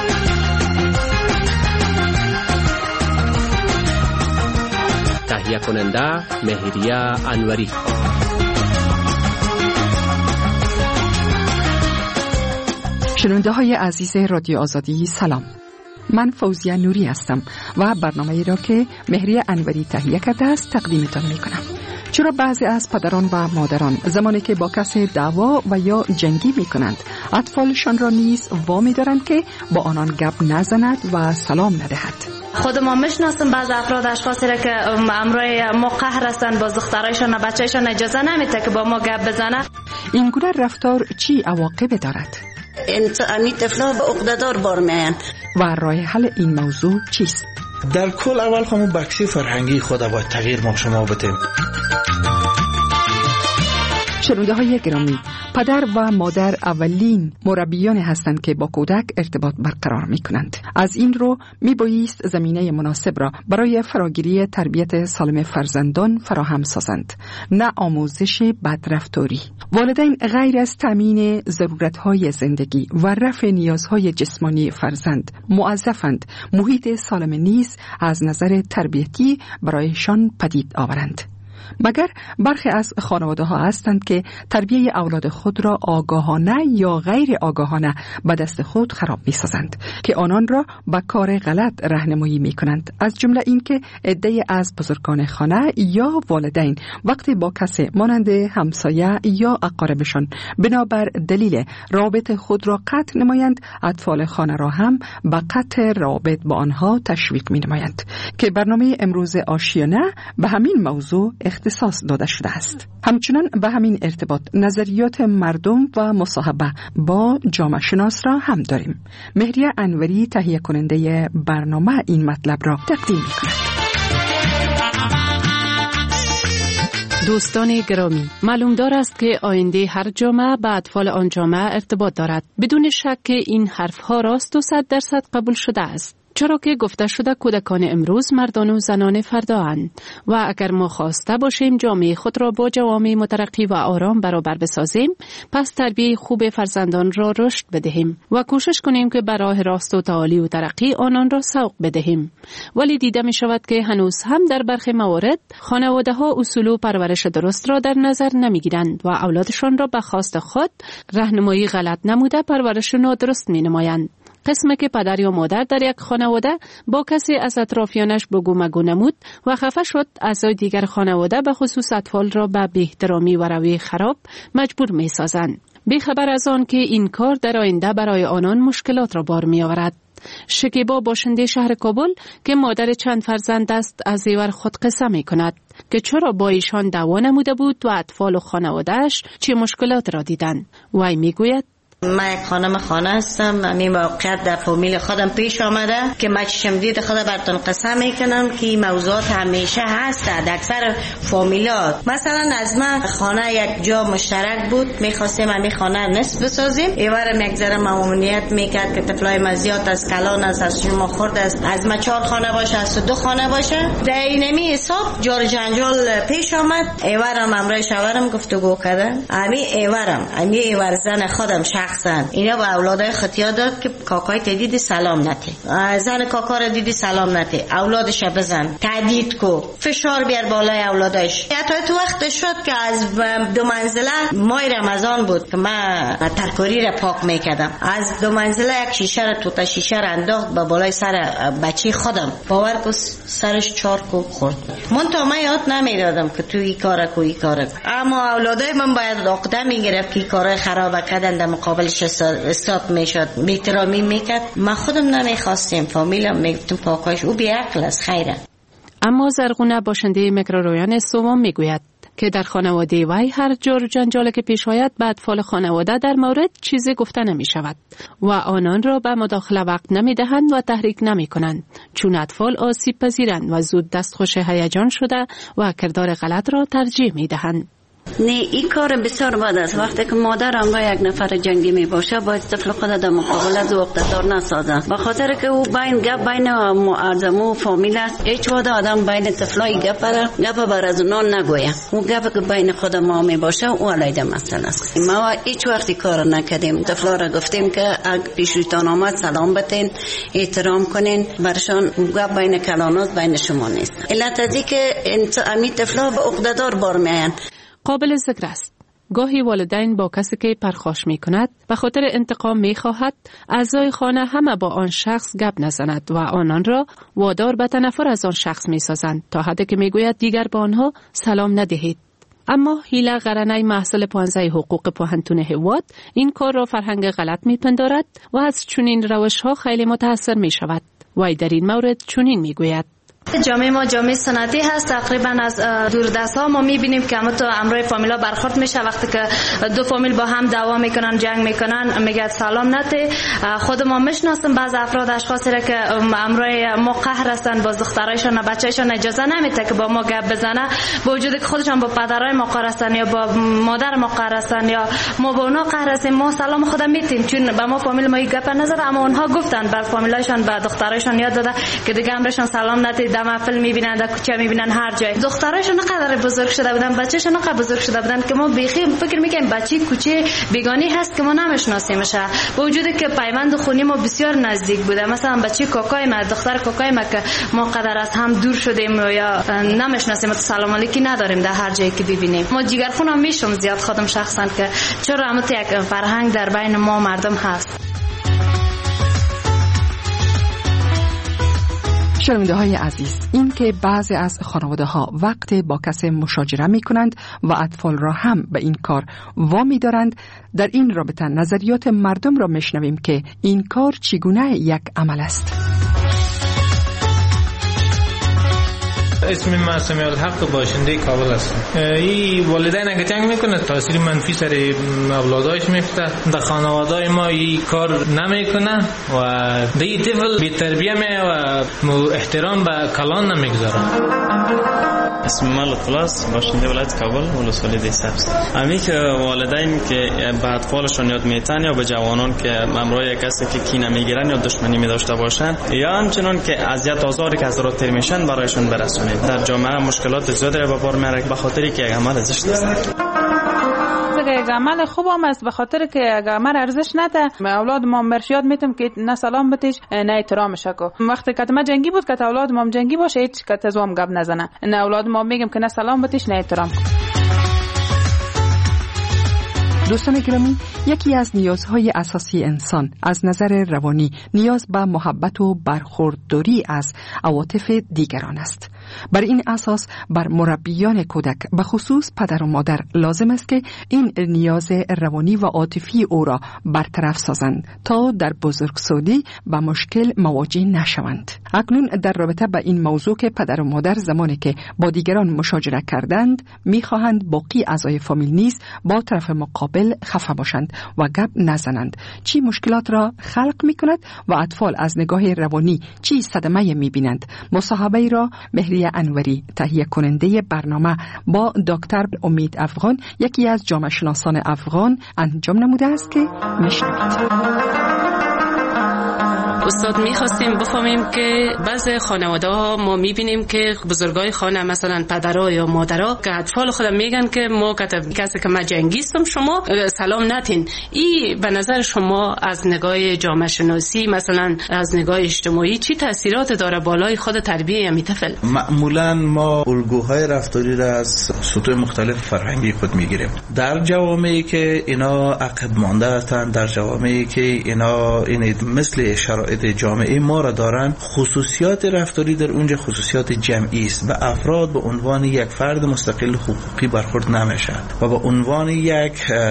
تهیه کننده مهریه انوری. شنونده های عزیز رادیو آزادی سلام. من فوزیه نوری هستم و برنامه را که مهریه انوری تهیه کرده است تقدیمتان می کنم. چرا بعضی از پدران و مادران زمانی که با کسی دعوا و یا جنگی می کنند اطفالشان را نیز وامی دارند که با آنان گپ نزند و سلام ندهد؟ خود ما میشناسیم بعض افراد اشخاصی را که امروی ما قهر هستند، باز دخترایشان و بچه‌شان اجازه نمیده که با ما گپ بزنه. این گونه رفتار چی عواقب دارد؟ این طفلا به عقده‌دار بار میان و راه حل این موضوع چیست؟ در کل اول همون بخشی فرهنگی خود باید تغییر ما شما بدیم. شنونده های گرامی، پدر و مادر اولین مربیان هستند که با کودک ارتباط برقرار می کنند. از این رو می بایست زمینه مناسب را برای فراگیری تربیت سالم فرزندان فراهم سازند، نه آموزش بدرفتاری. والدین غیر از تامین ضرورت‌های زندگی و رفع نیازهای جسمانی فرزند موظفند محیط سالم نیز از نظر تربیتی برایشان پدید آورند. مگر برخی از خانواده ها هستند که تربیه اولاد خود را آگاهانه یا غیر آگاهانه به دست خود خراب می سازند که آنان را به کار غلط راهنمایی می کنند. از جمله این که عده‌ای از بزرگان خانه یا والدین وقتی با کسی مانند همسایه یا اقاربشان بنابر دلیل رابط خود را قطع نمایند، اطفال خانه را هم به قطع رابط با آنها تشویق می نمایند که برنامه امروز آشیانه به همین موضوع اختصاص داده شده است. همچنان به همین ارتباط نظریات مردم و مصاحبه با جامعه شناس را هم داریم. مهریه انوری تهیه کننده برنامه این مطلب را تقدیم می‌کند. دوستان گرامی، معلوم دار است که آینده هر جامعه به اطفال آن جامعه ارتباط دارد. بدون شک این حرفها راست و صد درصد قبول شده است. چرا که گفته شده کودکان امروز مردان و زنان فردااند و اگر ما خواسته باشیم جامعه خود را با جوامع مترقی و آرام برابر بسازیم، پس تربیت خوب فرزندان را رشد بدهیم و کوشش کنیم که به راه راست و تعالی و ترقی آنان را سوق بدهیم. ولی دیده می شود که هنوز هم در برخی موارد خانواده ها اصول و پرورش درست را در نظر نمی گیرند و اولادشان را به خواست خود راهنمایی غلط نموده پرورش نادرست می نمایند. قسمه که پدر یا مادر در یک خانواده با کسی از اطرافیانش بگو مگو نمود و خفه شد، اعضای دیگر خانواده به خصوص اطفال را به بی‌احترامی و روی خراب مجبور می سازند، بی خبر از آن که این کار در آینده برای آنان مشکلات را بار می آورد. شکیبا باشنده شهر کابل که مادر چند فرزند است از زیور خود قصه می کند که چرا با ایشان دعوا نموده بود و اطفال و خانوادهش چه مشکلات را دیدند. وی می گوید من یک خانم خانه هستم. همین موقعیت در فامیل خودم پیش آمده که من چشم دید خدا براتون قسم میکنم که این موضوعات همیشه هست در اکثر فامیلات. مثلا از من خانه یک جا مشترک بود، میخواستیم همین خانه نصف بسازیم، ایوارم یک ذره ممنوعیت میکرد که طفلای مزیات از کلان است، از شما خورد است، از ما چهار خانه باشه، از دو خانه باشه. در اینمی حساب جار جنجال پیش آمد. ایوارم امرای شوهرم گفتگو کردن، همین ایوارم همین ایوار زن خودم شخصا اینا با اولادای خطیا داد که کاکای تدیدی سلام نته، زن کاکا را دیدی سلام نته، اولادش بزن، تهدید کو، فشار بیار بالای اولادش. حتی تو وقت شد که از دو منزله ماه رمضان بود که من ترکاری را پاک میکردم، از دو منزله یک شیشه را توتا شیشه را انداخت با بالای سر بچه خودم، باور کو سرش چهار کو خورد. من تا من یاد نمیدادم که تو این کارا کو این کارا، اما اولادای من باید عقده میگرفت که کارای خراب کردن در مقابلش استاپ میشد، بی‌احترامی میکرد. من خودم نمیخواستیم، فامیلم میگفتم پاکایش او بی‌عقل است خیره. اما زرغونه باشنده میکرورویان سوم میگوید که در خانواده وی هر جور جنجال که پیش آید به اطفال خانواده در مورد چیزی گفته نمی شود و آنان را به مداخله وقت نمی دهند و تحریک نمی کنند، چون اطفال آسیب پذیرند و زود دستخوش هیجان شده و کردار غلط را ترجیح می دهند. نه این کار بسیار بد است. وقتی که مادر هم با یک نفر جنگی می باشه باید طفل خود در مقابل از وقتدار نسازه، به خاطر که او بین گپ بین معظمو فامیل است. هیچ وقت آدم بین طفلای گپ را گپ بر از اونان نگویه. او گپ که بین خود ما می باشه او علیه مسئله است. ما هیچ وقتی کار نکردیم، طفلا را گفتیم که اگه پیشتون آمد سلام بتین، احترام کنین، برشان گپ بین کلانات بین شما نیست. علت ازی که امی طفلا به عقده‌دار بار میان. قابل ذکر است گاهی والدین با کسی که پرخاش می کند به خاطر انتقام می خواهد اعضای خانه همه با آن شخص گپ نزند و آنان را وادار به تنفر از آن شخص می سازند تا حدی که می گوید دیگر با آنها سلام ندهید. اما هیله قرنی محصل پانزده حقوق پوهنتون هواد این کار را فرهنگ غلط می پندارد و از چنین روش ها خیلی متاثر می شود. وی در این مورد چنین می گوید: جامعه ما جامعه سنتی هست. تقریبا از دوردست ها ما میبینیم که همه تو امروی فامیلا برخورد میشه. وقتی که دو فامیل با هم دعوا میکنن، جنگ میکنن، میگه سلام نته. خود ما میشناسیم بعض افراد اشخاصی را که امروی ما قهر هستن، باز دخترایشان و بچه‌ایشان اجازه نمیده که با ما گپ بزنه، با وجودی که خودشان با پدرای ما قهر هستن یا با مادر ما قهر هستن یا ما با اونها قهر هستیم. ما سلام خودم میتیم چون با ما فامیل ما گپ نزد، اما اونها گفتن بر فامیلایشان با دخترایشان یاد داده که دیگه امرشان سلام نته. در فیلم میبینن، در کوچه میبینن، هر جای. دخترایشون نقدر بزرگ شده بودن، بچه‌شون نقدر بزرگ شده بودن که ما بیخی فکر میکنیم بچه کوچه بیگانی هست که ما نمیشناسیمش، با وجودی که پیوند خونی ما بسیار نزدیک بوده. مثلا بچه کاکای ما، دختر کاکای ما که ما قدر از هم دور شدیم یا نمیشناسیم، سلام علیکی نداریم در هر جایی که ببینیم. ما جیگرخون میشم زیاد خودم شخصا که چرا همت یک فرهنگ در بین ما مردم هست. شنونده های عزیز، این که بعضی از خانواده ها وقت با کسی مشاجره می کنند و اطفال را هم به این کار وامی دارند، در این رابطه نظریات مردم را میشنویم که این کار چگونه یک عمل است. اسم من سمیع الحق باشنده کابل هستم. این والدین اگه جنگ میکنه تاثیر منفی سر اولاداش میفته. در خانواده ما این کار نمیکنه و دی طفل بی تربیه می و احترام به کلان نمیگذاره. اسم من لطفالاست، باشنده ولایت کابل، ولسوالی سبز. امی که والدین که به اطفالشون یاد میتن یا به جوانان که امروی کسی که کینه میگیرن یا دشمنی میداشته باشن یا همچنان که اذیت آزاری که از راه تیر میشن برایشون برسونید. در جامعه مشکلات زیادی به بار میاره به خاطر که یک عمل زشت است. یک عمل خوب هم است به خاطر که یک عمل ارزش نده. اولاد ما مرشیات میتم که نه سلام بتیش نه احترامش کو. وقتی که ما جنگی بود که اولاد ما جنگی باشه هیچ که تزوام گپ نزنه. نه اولاد ما میگم که نه سلام بتیش نه احترام. دوستان گرامی، یکی از نیازهای اساسی انسان از نظر روانی نیاز به محبت و برخورداری از عواطف دیگران است. بر این اساس بر مربیان کودک به خصوص پدر و مادر لازم است که این نیاز روانی و عاطفی او را برطرف سازند تا در بزرگسالی با مشکل مواجه نشوند. اکنون در رابطه با این موضوع که پدر و مادر زمانی که با دیگران مشاجره کردند میخواهند باقی اعضای فامیل نیز با طرف مقابل خفه باشند و گپ نزنند، چی مشکلات را خلق میکند و اطفال از نگاه روانی چی صدمه میبینند. مصاحبه را مهریه انوری تهیه کننده برنامه با دکتر امید افغان، یکی از جامعه شناسان افغان، انجام نموده است که میشنوید. استاد میخواستیم بفهمیم که بعضی خانواده ها ما میبینیم که بزرگای خانه مثلا پدرها یا مادرها که اطفال خودم میگن که ما کسی که ما جنگیستم شما سلام نتین. این به نظر شما از نگاه جامعه شناسی مثلا از نگاه اجتماعی چی تاثیرات داره بالای خود تربیه یمی طفل؟ معمولا ما الگوهای رفتاری را از سطوح مختلف فرهنگی خود میگیریم. در جوامعی که اینا عقب مانده هستند، در جوامعی که اینا این مثل شرایط جامعه ما را دارن، خصوصیات رفتاری در اونجا خصوصیات جمعی است و افراد به عنوان یک فرد مستقل حقوقی برخورد نمیشن و به عنوان یک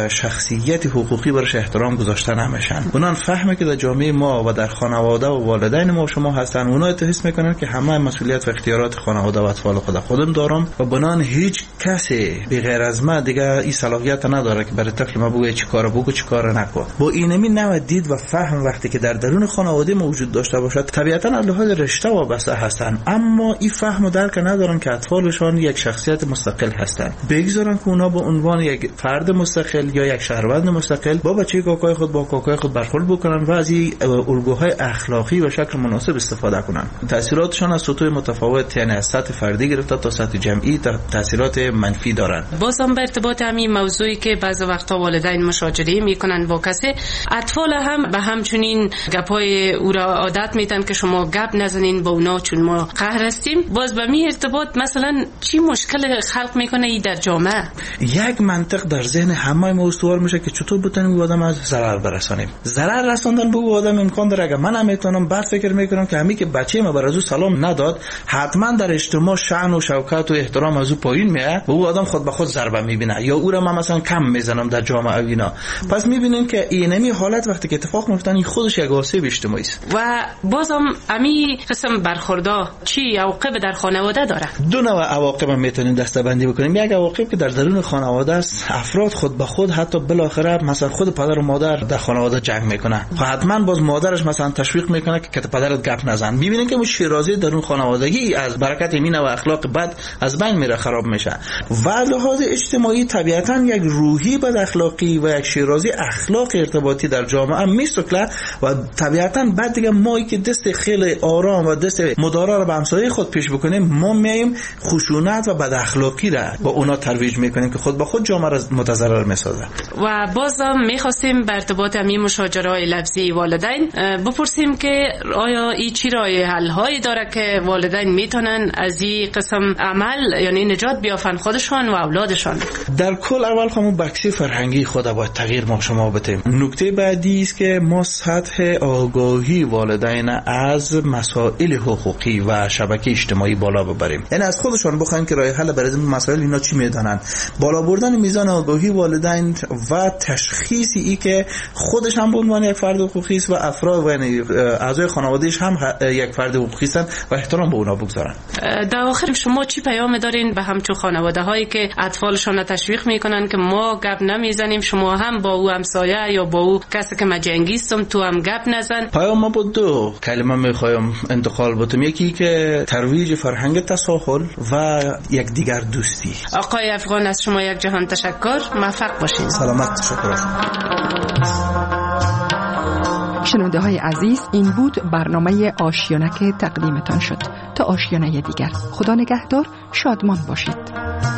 شخصیت حقوقی برش احترام گذاشته نمیشن. اونان فهمه که در جامعه ما و در خانواده و والدین ما و شما هستن، اونا حس میکنن که همه مسئولیت و اختیارات خانواده و اطفال خود خودم دارم و بنان هیچ کسی به غیر از من دیگه این صلاحیت نداره که برای طفل ما بگه چی کارو بگو چی کارو نکن. با اینمی نوع دید و فهم وقتی که در درون خانواده موجود داشته باشد، طبیعتا از لحاظ رشته وابسته هستند، اما این فهم و درک ندارن که اطفالشان یک شخصیت مستقل هستند. بگذارن که اونا به عنوان یک فرد مستقل یا یک شهروند مستقل با بچه کاکای خود با کاکای خود برخورد بکنن و از این الگوهای اخلاقی و شکل مناسب استفاده کنن. تاثیراتشان از سطوح متفاوت، یعنی از سطح فردی گرفته تا سطح جمعی تاثیرات منفی دارن. بازم به ارتباط همین موضوعی که بعضی وقتا والدین مشاجره میکنن با کسی، اطفال هم به همچنین گپای او را عادت میتن که شما گپ نزنین با اونا چون ما قهر هستیم. باز به می ارتباط مثلا چی مشکل خلق میکنه ای در جامعه؟ یک منطق در ذهن همه ما استوار میشه که چطور بتونیم به آدم از ضرر برسانیم. ضرر رساندن به آدم امکان داره. اگه من هم میتونم بعد فکر میکنم که همین که بچه ما بر از او سلام نداد، حتما در اجتماع شأن و شوکت و احترام از او پایین میاد و او آدم خود به خود ضربه میبینه یا او را من مثلا کم میزنم در جامعه اینا. پس میبینیم که اینمی حالت وقتی که اتفاق میفته این خودش یک آسیب اجتماعی است. و بازم امی قسم برخوردا چی عواقب در خانواده داره؟ دو نوع عواقب هم میتونیم دسته‌بندی بکنیم. یک عواقب که در درون خانواده است، افراد خود به خود حتی بالاخره مثلا خود پدر و مادر در خانواده جنگ میکنه، حتما باز مادرش مثلا تشویق میکنه که پدرت گپ نزن. میبینین که اون شیرازی درون خانوادگی از برکت این و اخلاق بد از بین میره، خراب میشه. و لحاظ اجتماعی طبیعتا یک روحی بد اخلاقی و یک شیرازی اخلاق ارتباطی در جامعه میسکله و طبیعتا بعد دیگه ما که دست خیلی آرام و دست مدارا رو به همسایه خود پیش بکنیم، ما میایم خشونت و بد اخلاقی را با اونا ترویج میکنیم که خود به خود جامعه را متضرر میسازه. و بازم میخواستیم به ارتباط همین مشاجره‌های لفظی والدین بپرسیم که آیا این چی راه حل هایی داره که والدین میتونن از این قسم عمل یعنی نجات بیافن خودشان و اولادشان؟ در کل اول همون بخشی فرهنگی خود باید تغییر ما شما بدیم. نکته بعدی است که ما سطح آگاهی والدین از مسائل حقوقی و شبکه اجتماعی بالا ببریم. یعنی از خودشان بخوایم که راه حل برای این مسائل اینا چی میدونن. بالا بردن میزان آگاهی والدین و تشخیصی ای که خودش هم به عنوان یک فرد حقوقی است و افراد و یعنی اعضای خانواده‌اش هم یک فرد حقوقی هستند و احترام به اونا بگذارن. در آخر شما چی پیام دارین به همچون خانواده‌هایی که اطفالشون را تشویق میکنن که ما گپ نمیزنیم، شما هم با او همسایه یا با او کسی که مجنگیستم تو هم گپ نزن؟ پیام اما با دو کلمه میخوایم انتقال بتم. یکی که ترویج فرهنگ تساهل و یک دیگر دوستی. آقای افغان از شما یک جهان تشکر. موفق باشید. سلامت. تشکر. شنونده های عزیز، این بود برنامه آشیانه که تقدیمتان شد. تا آشیانه دیگر، خدا نگهدار، شادمان باشید.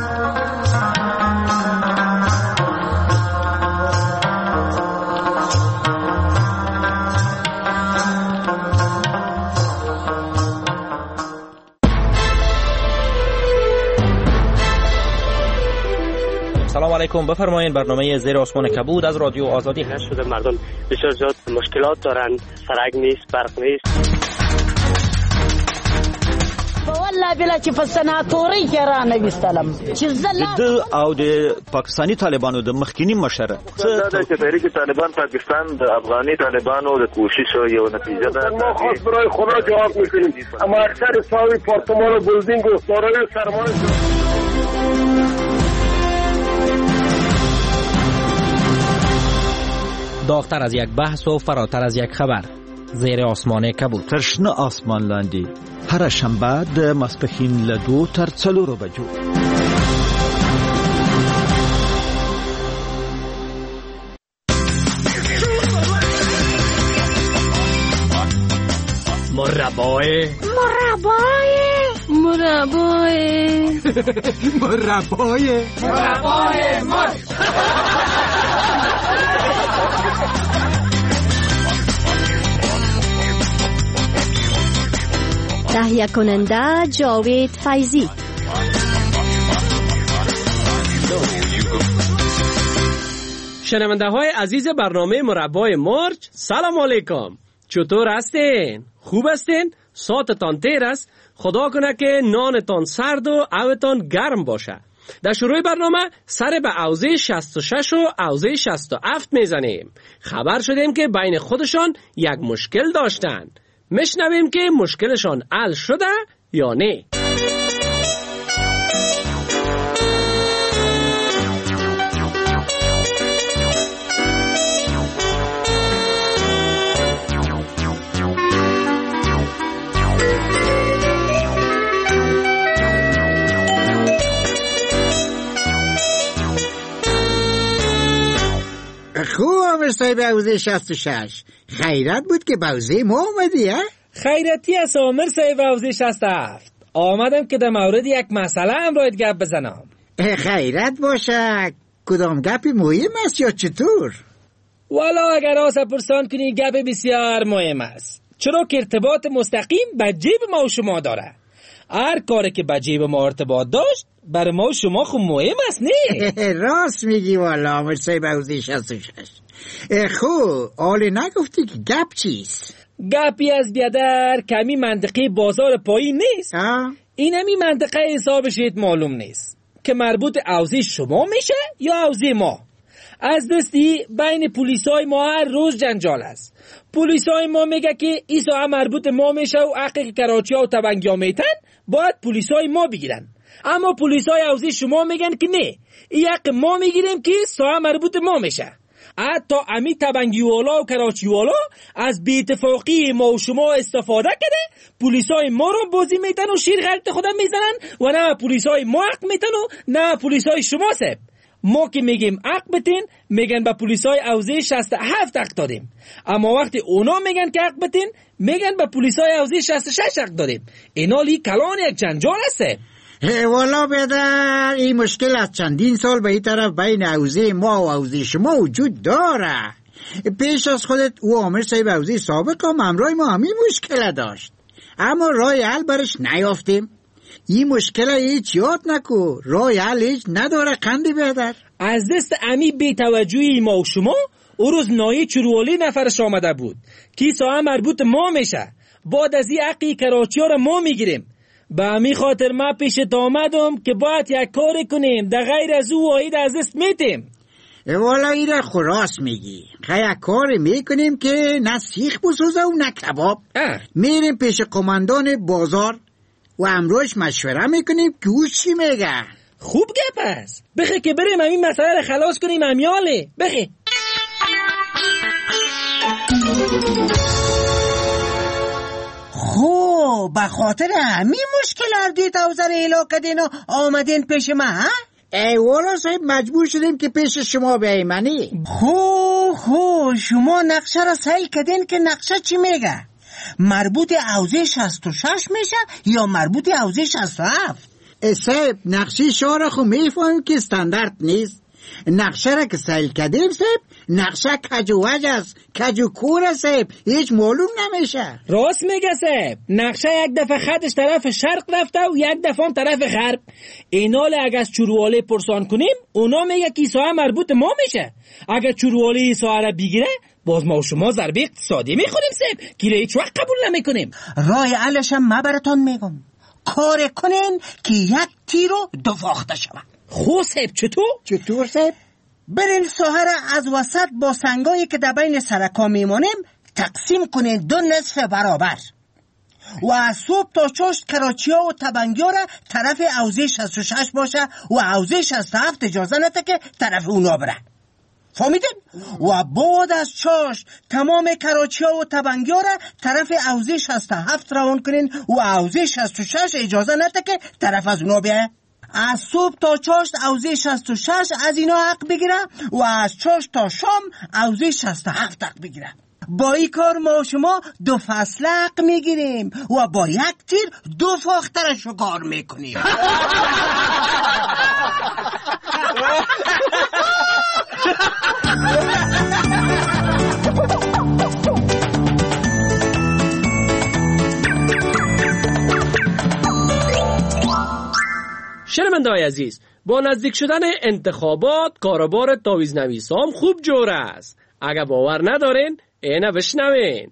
سلام علیکم. بفرمایید. برنامه زیر آسمان کبود از رادیو آزادی هست. شده مردم بسیار زیاد مشکلات دارن، سرک نیست، برق نیست. والله بلا چې په سناتوري کې را نویستلم چې زله د او د پاکستانی طالبانو د مخکینی مشر څه د تحریک طالبان پاکستان د افغاني طالبانو د کوشش یو نتیجه ده. ما خاص برای خدا جواب میکنیم، اما اکثر ساوی پارتمان و بلدینگ و دارای سرمایه داغتر از یک بحث و فراتر از یک خبر. زیر آسمان کبود. ترشنه آسمان لاندی. هر شنبه د ماسپښین له دو تر څلورو بجو. مربای مربای مربای مربای مربای مر تهیه کننده جاوید فیضی. شنونده های عزیز برنامه مربای مرج، سلام علیکم. چطور هستین؟ خوب هستین؟ ساعتتان تیر است؟ خدا کنه که نانتان سرد و اوتان گرم باشه. در شروع برنامه سر به اوضاع شصت و شش و اوضاع شصت و هفت میزنیم. خبر شدیم که بین خودشان یک مشکل داشتن. میشنویم که مشکلشان حل شده یا نه. خوب مثل به اوضاع شصت و شش. خیرت بود که به اوضاع ما آمدی ها؟ خیرتی از آمر صاحب اوضاع شصت و هفت. آمدم که در مورد یک مسئله امراید گپ بزنم. خیرت باشه. کدام گپی مهم است یا چطور؟ والا اگر آسا پرسان کنی گپ بسیار مهم است، چرا که ارتباط مستقیم به جیب ما و شما داره. هر کاری که به جیب ما ارتباط داشت برای ما و شما خب مهم است نه؟ راست میگی والا مرسی به اوضاع شصت و شش. خب حالی نگفتی که گپ چیست؟ گپی از بیادر کمی منطقه بازار پایین نیست. این همی منطقه حسابش معلوم نیست که مربوط اوضاع شما میشه یا اوضاع ما. از دستی بین پلیسای ما هر روز جنجال است. پلیسای ما میگه که این ساعه مربوط ما میشه و حقی که کراچی ها و تبنگیا میتن باید پلیسای ما بگیرن، اما پلیسای اوضاع شما میگن که نه، این حق ما میگیریم که ساعه مربوط ما میشه. حتی امی تبنگی والا و کراچی والا از بی‌اتفاقی ما و شما استفاده کرده، پلیسای ما رو بازی میتن و شیر غلط خودم میزنن و نه پلیسای ما حق میتن و نه پلیسای شما سب. ما که میگیم حق بتین میگن به پلیسای اوضاع شصت و هفت حق دادیم، اما وقتی اونا میگن که حق بتین میگن به پلیسای اوضاع شصت و شش حق دادیم. اینا لی کلان یک جنجال هسته. والا بدر این مشکل از چندین سال به این طرف بین اوضاع ما و اوضاع شما وجود داره. پیش از خودت او عامر صاحب اوضاع سابق هم همراه ما همین مشکل داشت، اما راه حل برش نیافتیم. این مشکل هیچ یاد نکو، راه حل هیچ نداره. قندی بدر از دست امی بی توجهی ما و شما او روز نایی چرولی نفرش آمده بود که ساعه مربوط ما میشه. بعد از این حقی کراچی ها رو ما میگیریم. به همین خاطر ما پیشت آمدم که باید یک کاری کنیم، در غیر از او واحد از دست میتیم. والا ایره خراس میگی. یک کاری میکنیم که نه سیخ بسوزه و نه کباب. میریم پیش قماندان بازار و امروش مشوره میکنیم که او چی میگه. خوب گپ است. بخی که بریم همین مسئله رو خلاص کنیم. همیاله بخی. خب به خاطر همین مشکل دیت اوزر ایلا کدین و آمدین پیش ما ها؟ ای والا صاحب مجبور شدیم که پیش شما بیایمانی. خو خو شما نقشه را سیل کدین که نقشه چی میگه؟ مربوط اوزه شصت و شش میشه یا مربوط اوزه شصت و هفت؟ صاحب نقشه شما را خو میفهمیم که استاندارد نیست. نقشه را که سیل کدیم صاحب نقشه کجووج است، کجو کور است صاحب، هیچ معلوم نمیشه. راست میگه صاحب، نقشه یک دفعه خطش طرف شرق رفته و یک دفعه طرف غرب. اینا ل اگه از چورواله پرسان کنیم اونا میگه که ساعه مربوط ما میشه. اگه چورواله ساعه را بگیره باز ما و شما ضربه اقتصادی میخونیم صاحب که هیچ وقت قبول نمیکنیم. رای علش هم ما براتون میگم کار کنین که یک تیرو دو فاخته شود. خو صاحب چطور؟ چطور صاحب؟ برین ساحه را از وسط با سنگایی که در بین سرکا میمانیم تقسیم کنین دو نصف برابر و از صبح تا چشت کراچی ها و تبنگی ها را طرف اوزه شصت و شش باشه و اوزه شصت و هفت اجازه نده که طرف اونا بره. فهمیدین؟ و بعد از چشت تمام کراچی ها و تبنگی ها را طرف اوزه شصت و هفت روان کنین و اوزه شصت و شش اجازه نده که طرف از اونا بیه. از صبح تا چاشت اوزه شصت و شش از اینا حق بگیره و از چاشت تا شام اوزه شصت و هفت حق بگیره. با این کار ما شما دو فصل حق میگیریم و با یک تیر دو فاخته را شکار میکنیم. شنونده‌های عزیز، با نزدیک شدن انتخابات کاروبار تاویز نویسام خوب جوره است. اگه باور ندارین اینه بشنوین.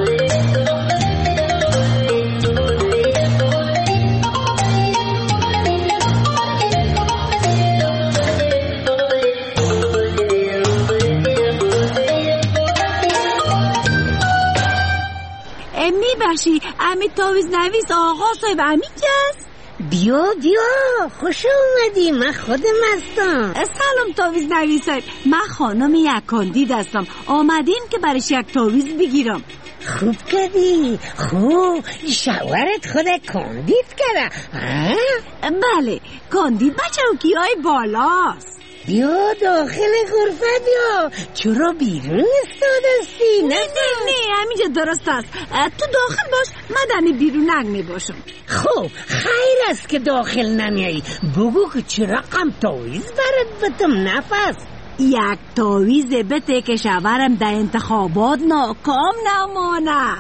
میبخشی امی تاویز نویس آقا صاحب امی کس؟ بیا بیا خوش اومدی، من خودم هستم. سلام تاویز نویس صاحب، من خانم یک کاندید هستم، آمدیم که برش یک تاویز بگیرم. خوب کردی. خوب شوهرت خود کاندید کرده؟ بله کاندید بچه اوکی های بالاست. بیا داخل غرفه بیا. چرا بیرون استادستی؟ نه نه نه همینجا درست است. تو داخل باش، من دمی بیرون نمی باشم. خب خیر است که داخل نمیایی. بگو که چه رقم تاویز برات بتم نفس. یک تاویز بده که شوهرم در انتخابات ناکام نمانه.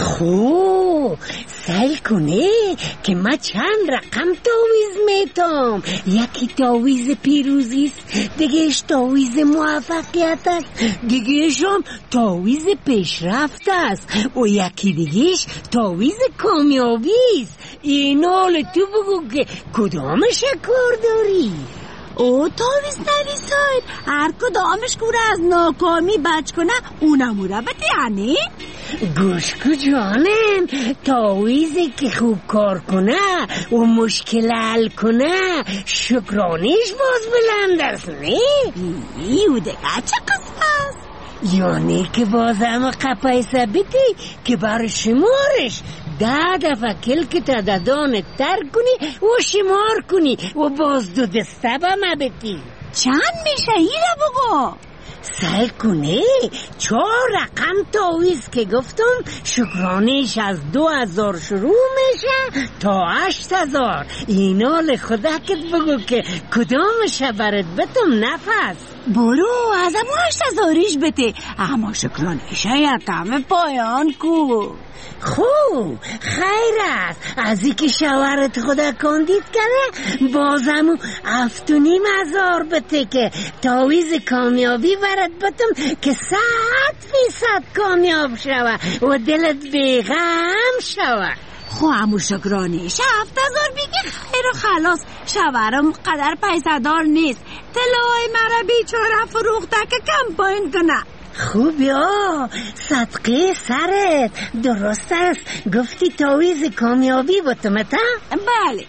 خوب سعی کنه که من چند رقم تاویز میتم. یکی تاویز پیروزی است، دیگهش تاویز موفقیت است، دیگهش هم تاویز پیشرفت است و یکی دیگهش تاویز کامیابی است. اینا تو بگو که کدامش کار داری؟ او تاویز نویس های هر کدامش کوره از ناکامی بچ کنه اونمو را بده یعنی؟ گوش کو جانم، تاویزی که خوب کار کنه و مشکل حل کنه شکرانیش باز بلند است نه؟ ایو دیگه چه قصه است؟ یعنی که بازم قپای ثبتی که بر شمارش ده دفعه کلک تدادان تر کنی و شمار کنی و باز دو دسته با مبتی. چند میشه ای را بگو؟ سعی کنی چهار رقم تاویز که گفتم شکرانیش از دو هزار شروع میشه تا هشت هزار. اینا لخدا کت بگو که کدامش برات بتم نفس. برو از امو هشت هزاریش بده، اما شکرانیش یکم پایان کو. خوب خیر است. از ای که شوهرت خدا کاندید کرده بازمو هفت و نیم هزار بده که تاویز کامیابی برات بتم که صد فیصد کامیاب شوه و دلت بیغم شوه. خو امو شکرانیش هفت هزار بگی خیر و خلاص. شوهرم قدر پیسدار نیست، طلای مرا بیچاره فروخته که کم پایین کنه. خوب یا صدقه سرت درست است. گفتی تاویز کامیابی با تو متا؟ بله.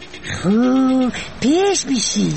خوب پیش بیشی.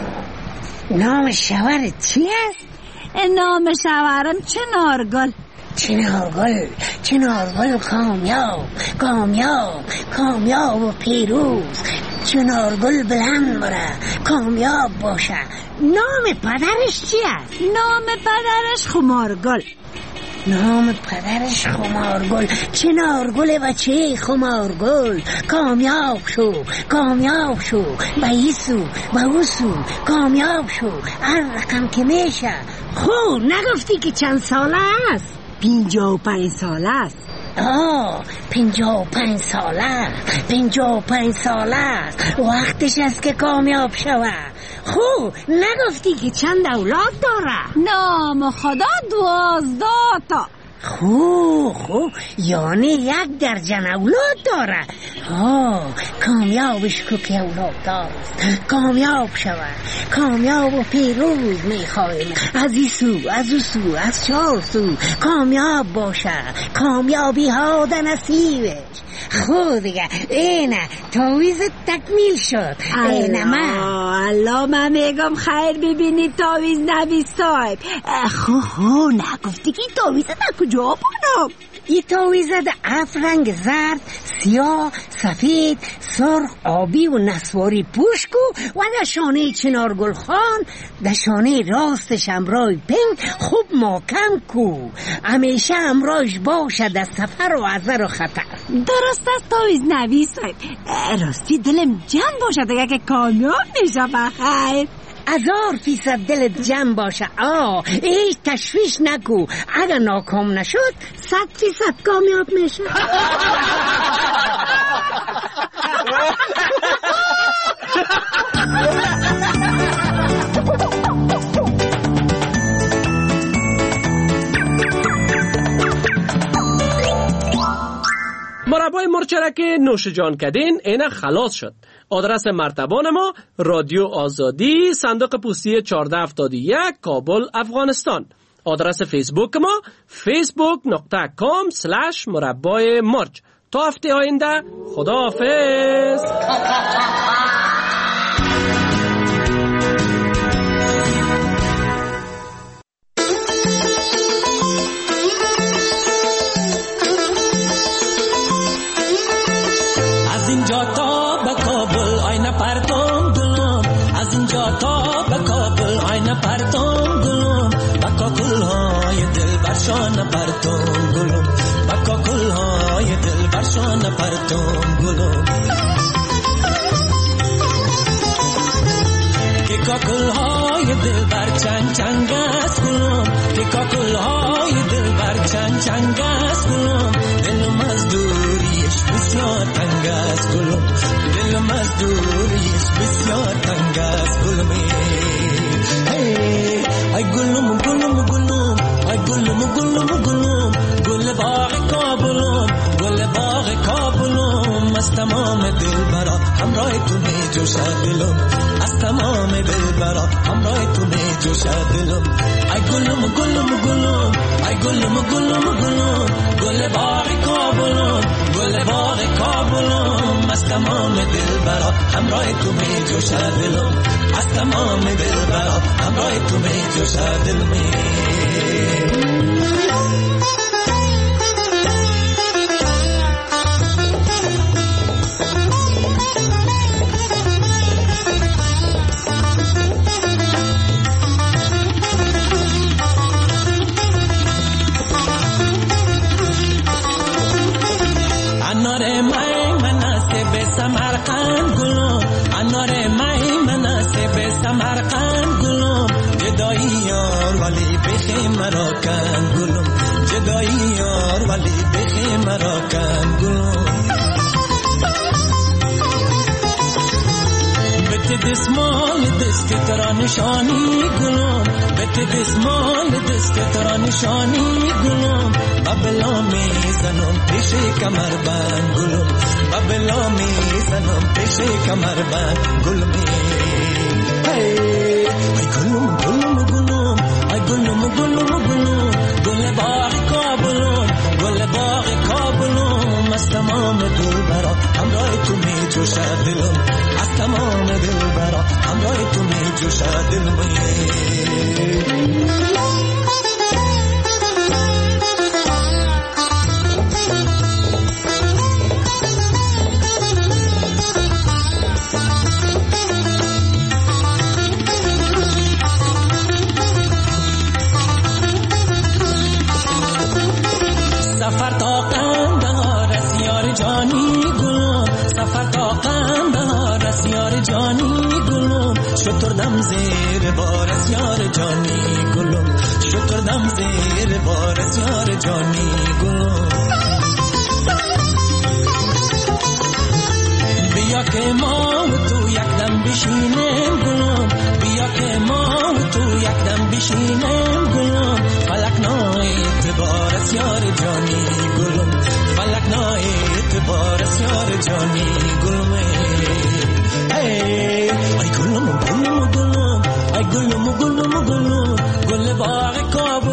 نام شوهرت چی است؟ نام شوهرم چنارگل. چنارگل چنارگل کامیاب کامیاب کامیاب و پیروز، چنارگل بلند بره کامیاب باشه. نام پدرش چی است؟ نام پدرش خمارگل. نام پدرش خمارگل. چنارگل بچه خمارگل کامیاب شو کامیاب شو، به ایسو به اوسو کامیاب شو، هر رقم که میشه. خب نگفتی که چند ساله است؟ پنجاه و پنج ساله است. آه پنجاه و پنج ساله پنجاه و پنج ساله است، وقتش است که کامیاب شوه. خب نگفتی که چند اولاد داره؟ نام خدا دوازده تا. خوب خوب یعنی یک درجن اولاد داره. ها کامیابش کو که اولاد داره، کامیاب شوه، کامیاب و پیروز میخوایم. از این سو از او سو از چهار سو کامیاب باشه، کامیابی ها در نصیبش. خود دیگه اینه تاویز تکمیل شد. اینه من الله من میگم خیر ببینید تاویز نویس صاحب. خو خو نگفتی که تاویز در کجا بانم؟ این تاویزه در هفت رنگ زرد، سیاه، سفید، سرخ، آبی و نسواری پوشکو و در شانه چنارگل خان، در شانه راستش امرای پنگ خوب محکم کو، همیشه امراش باشه در سفر و عذر و خطر. درست است تاویز نویس صاحب. راستی دلم جمع باشه دیگه که کامیاب میشه. بخیر هزار فیصد دلت جمع باشه. آه هیچ تشویش نکو، اگر ناکام نشد صد فیصد کامیاب میشه. مربای مرچرک نوش جان کدین اینه خلاص شد. آدرس مرتبان ما رادیو آزادی، صندوق پستی چهارده هفتاد و یک، کابل، افغانستان. آدرس فیسبوک ما فیسبوک نقطه کام سلش مربای مرچ. تا هفته آینده خداحافظ. از اینجا تا به کابل آینه پرتون گلم، از اینجا تا به کابل آینه پرتون گلم، بکا کلهای دل برشان پرتون گلم، بکا کلهای دل برشان پرتون گلم، که کلهای دل بر چنگ چنگ است گلم، که کلهای دل بر چنگ چنگ است گلم، دلم از دوریش بسیار تنگ است گلم، دلم از دوریش بسیار تنگ است گلم. ای گلم گلم گلم ای گلم گلم گلم، گل باغ کابلم، گل باغ کابلم، از تمام دل برا همراه تو می جوشد دلم، از تمام دل برا همراه تو می جوشد دلم. ای گلم گلم گلم ای گلم گلم گلم، گل باغ کابلم، گل باغ کابلم، از تمام دل برا همراه تو می جوشد دلم، از تمام دل برا همراه تو می جوشد دلم. انار مای مناسب سمرقند گلم، انار مای مناسب سمرقند گلم، جدایی یار ولی بخی مرا کن گلم، جدایی یار ولی بخی مرا کن گلم. بت دسمال دست ترا نشانی گلم، بت دسمال دست ترا نشانی گلم، ببلا می زنم پیش کمر بند گلم، ببلا می زنم پیش کمر بند گلم. ای گلم گلم گلم ای گلم گلم گلم، گل باغ کابلم، گل باغ کابلم، از تمام دل برا همراه تو می جوشد دلم، از تمام دل برا همراه تو می جوشد دلم. جانی گلم بیا که ما و تو یک دم بشینیم گلم بیا که ما و تو یک دم بشینیم گلم فلک نای اعتبار است یار جانی گلم فلک نای اعتبار است یار جانی گلم ای ای گلم گلم گلم ای گلم گلم گلم گل باغ کابل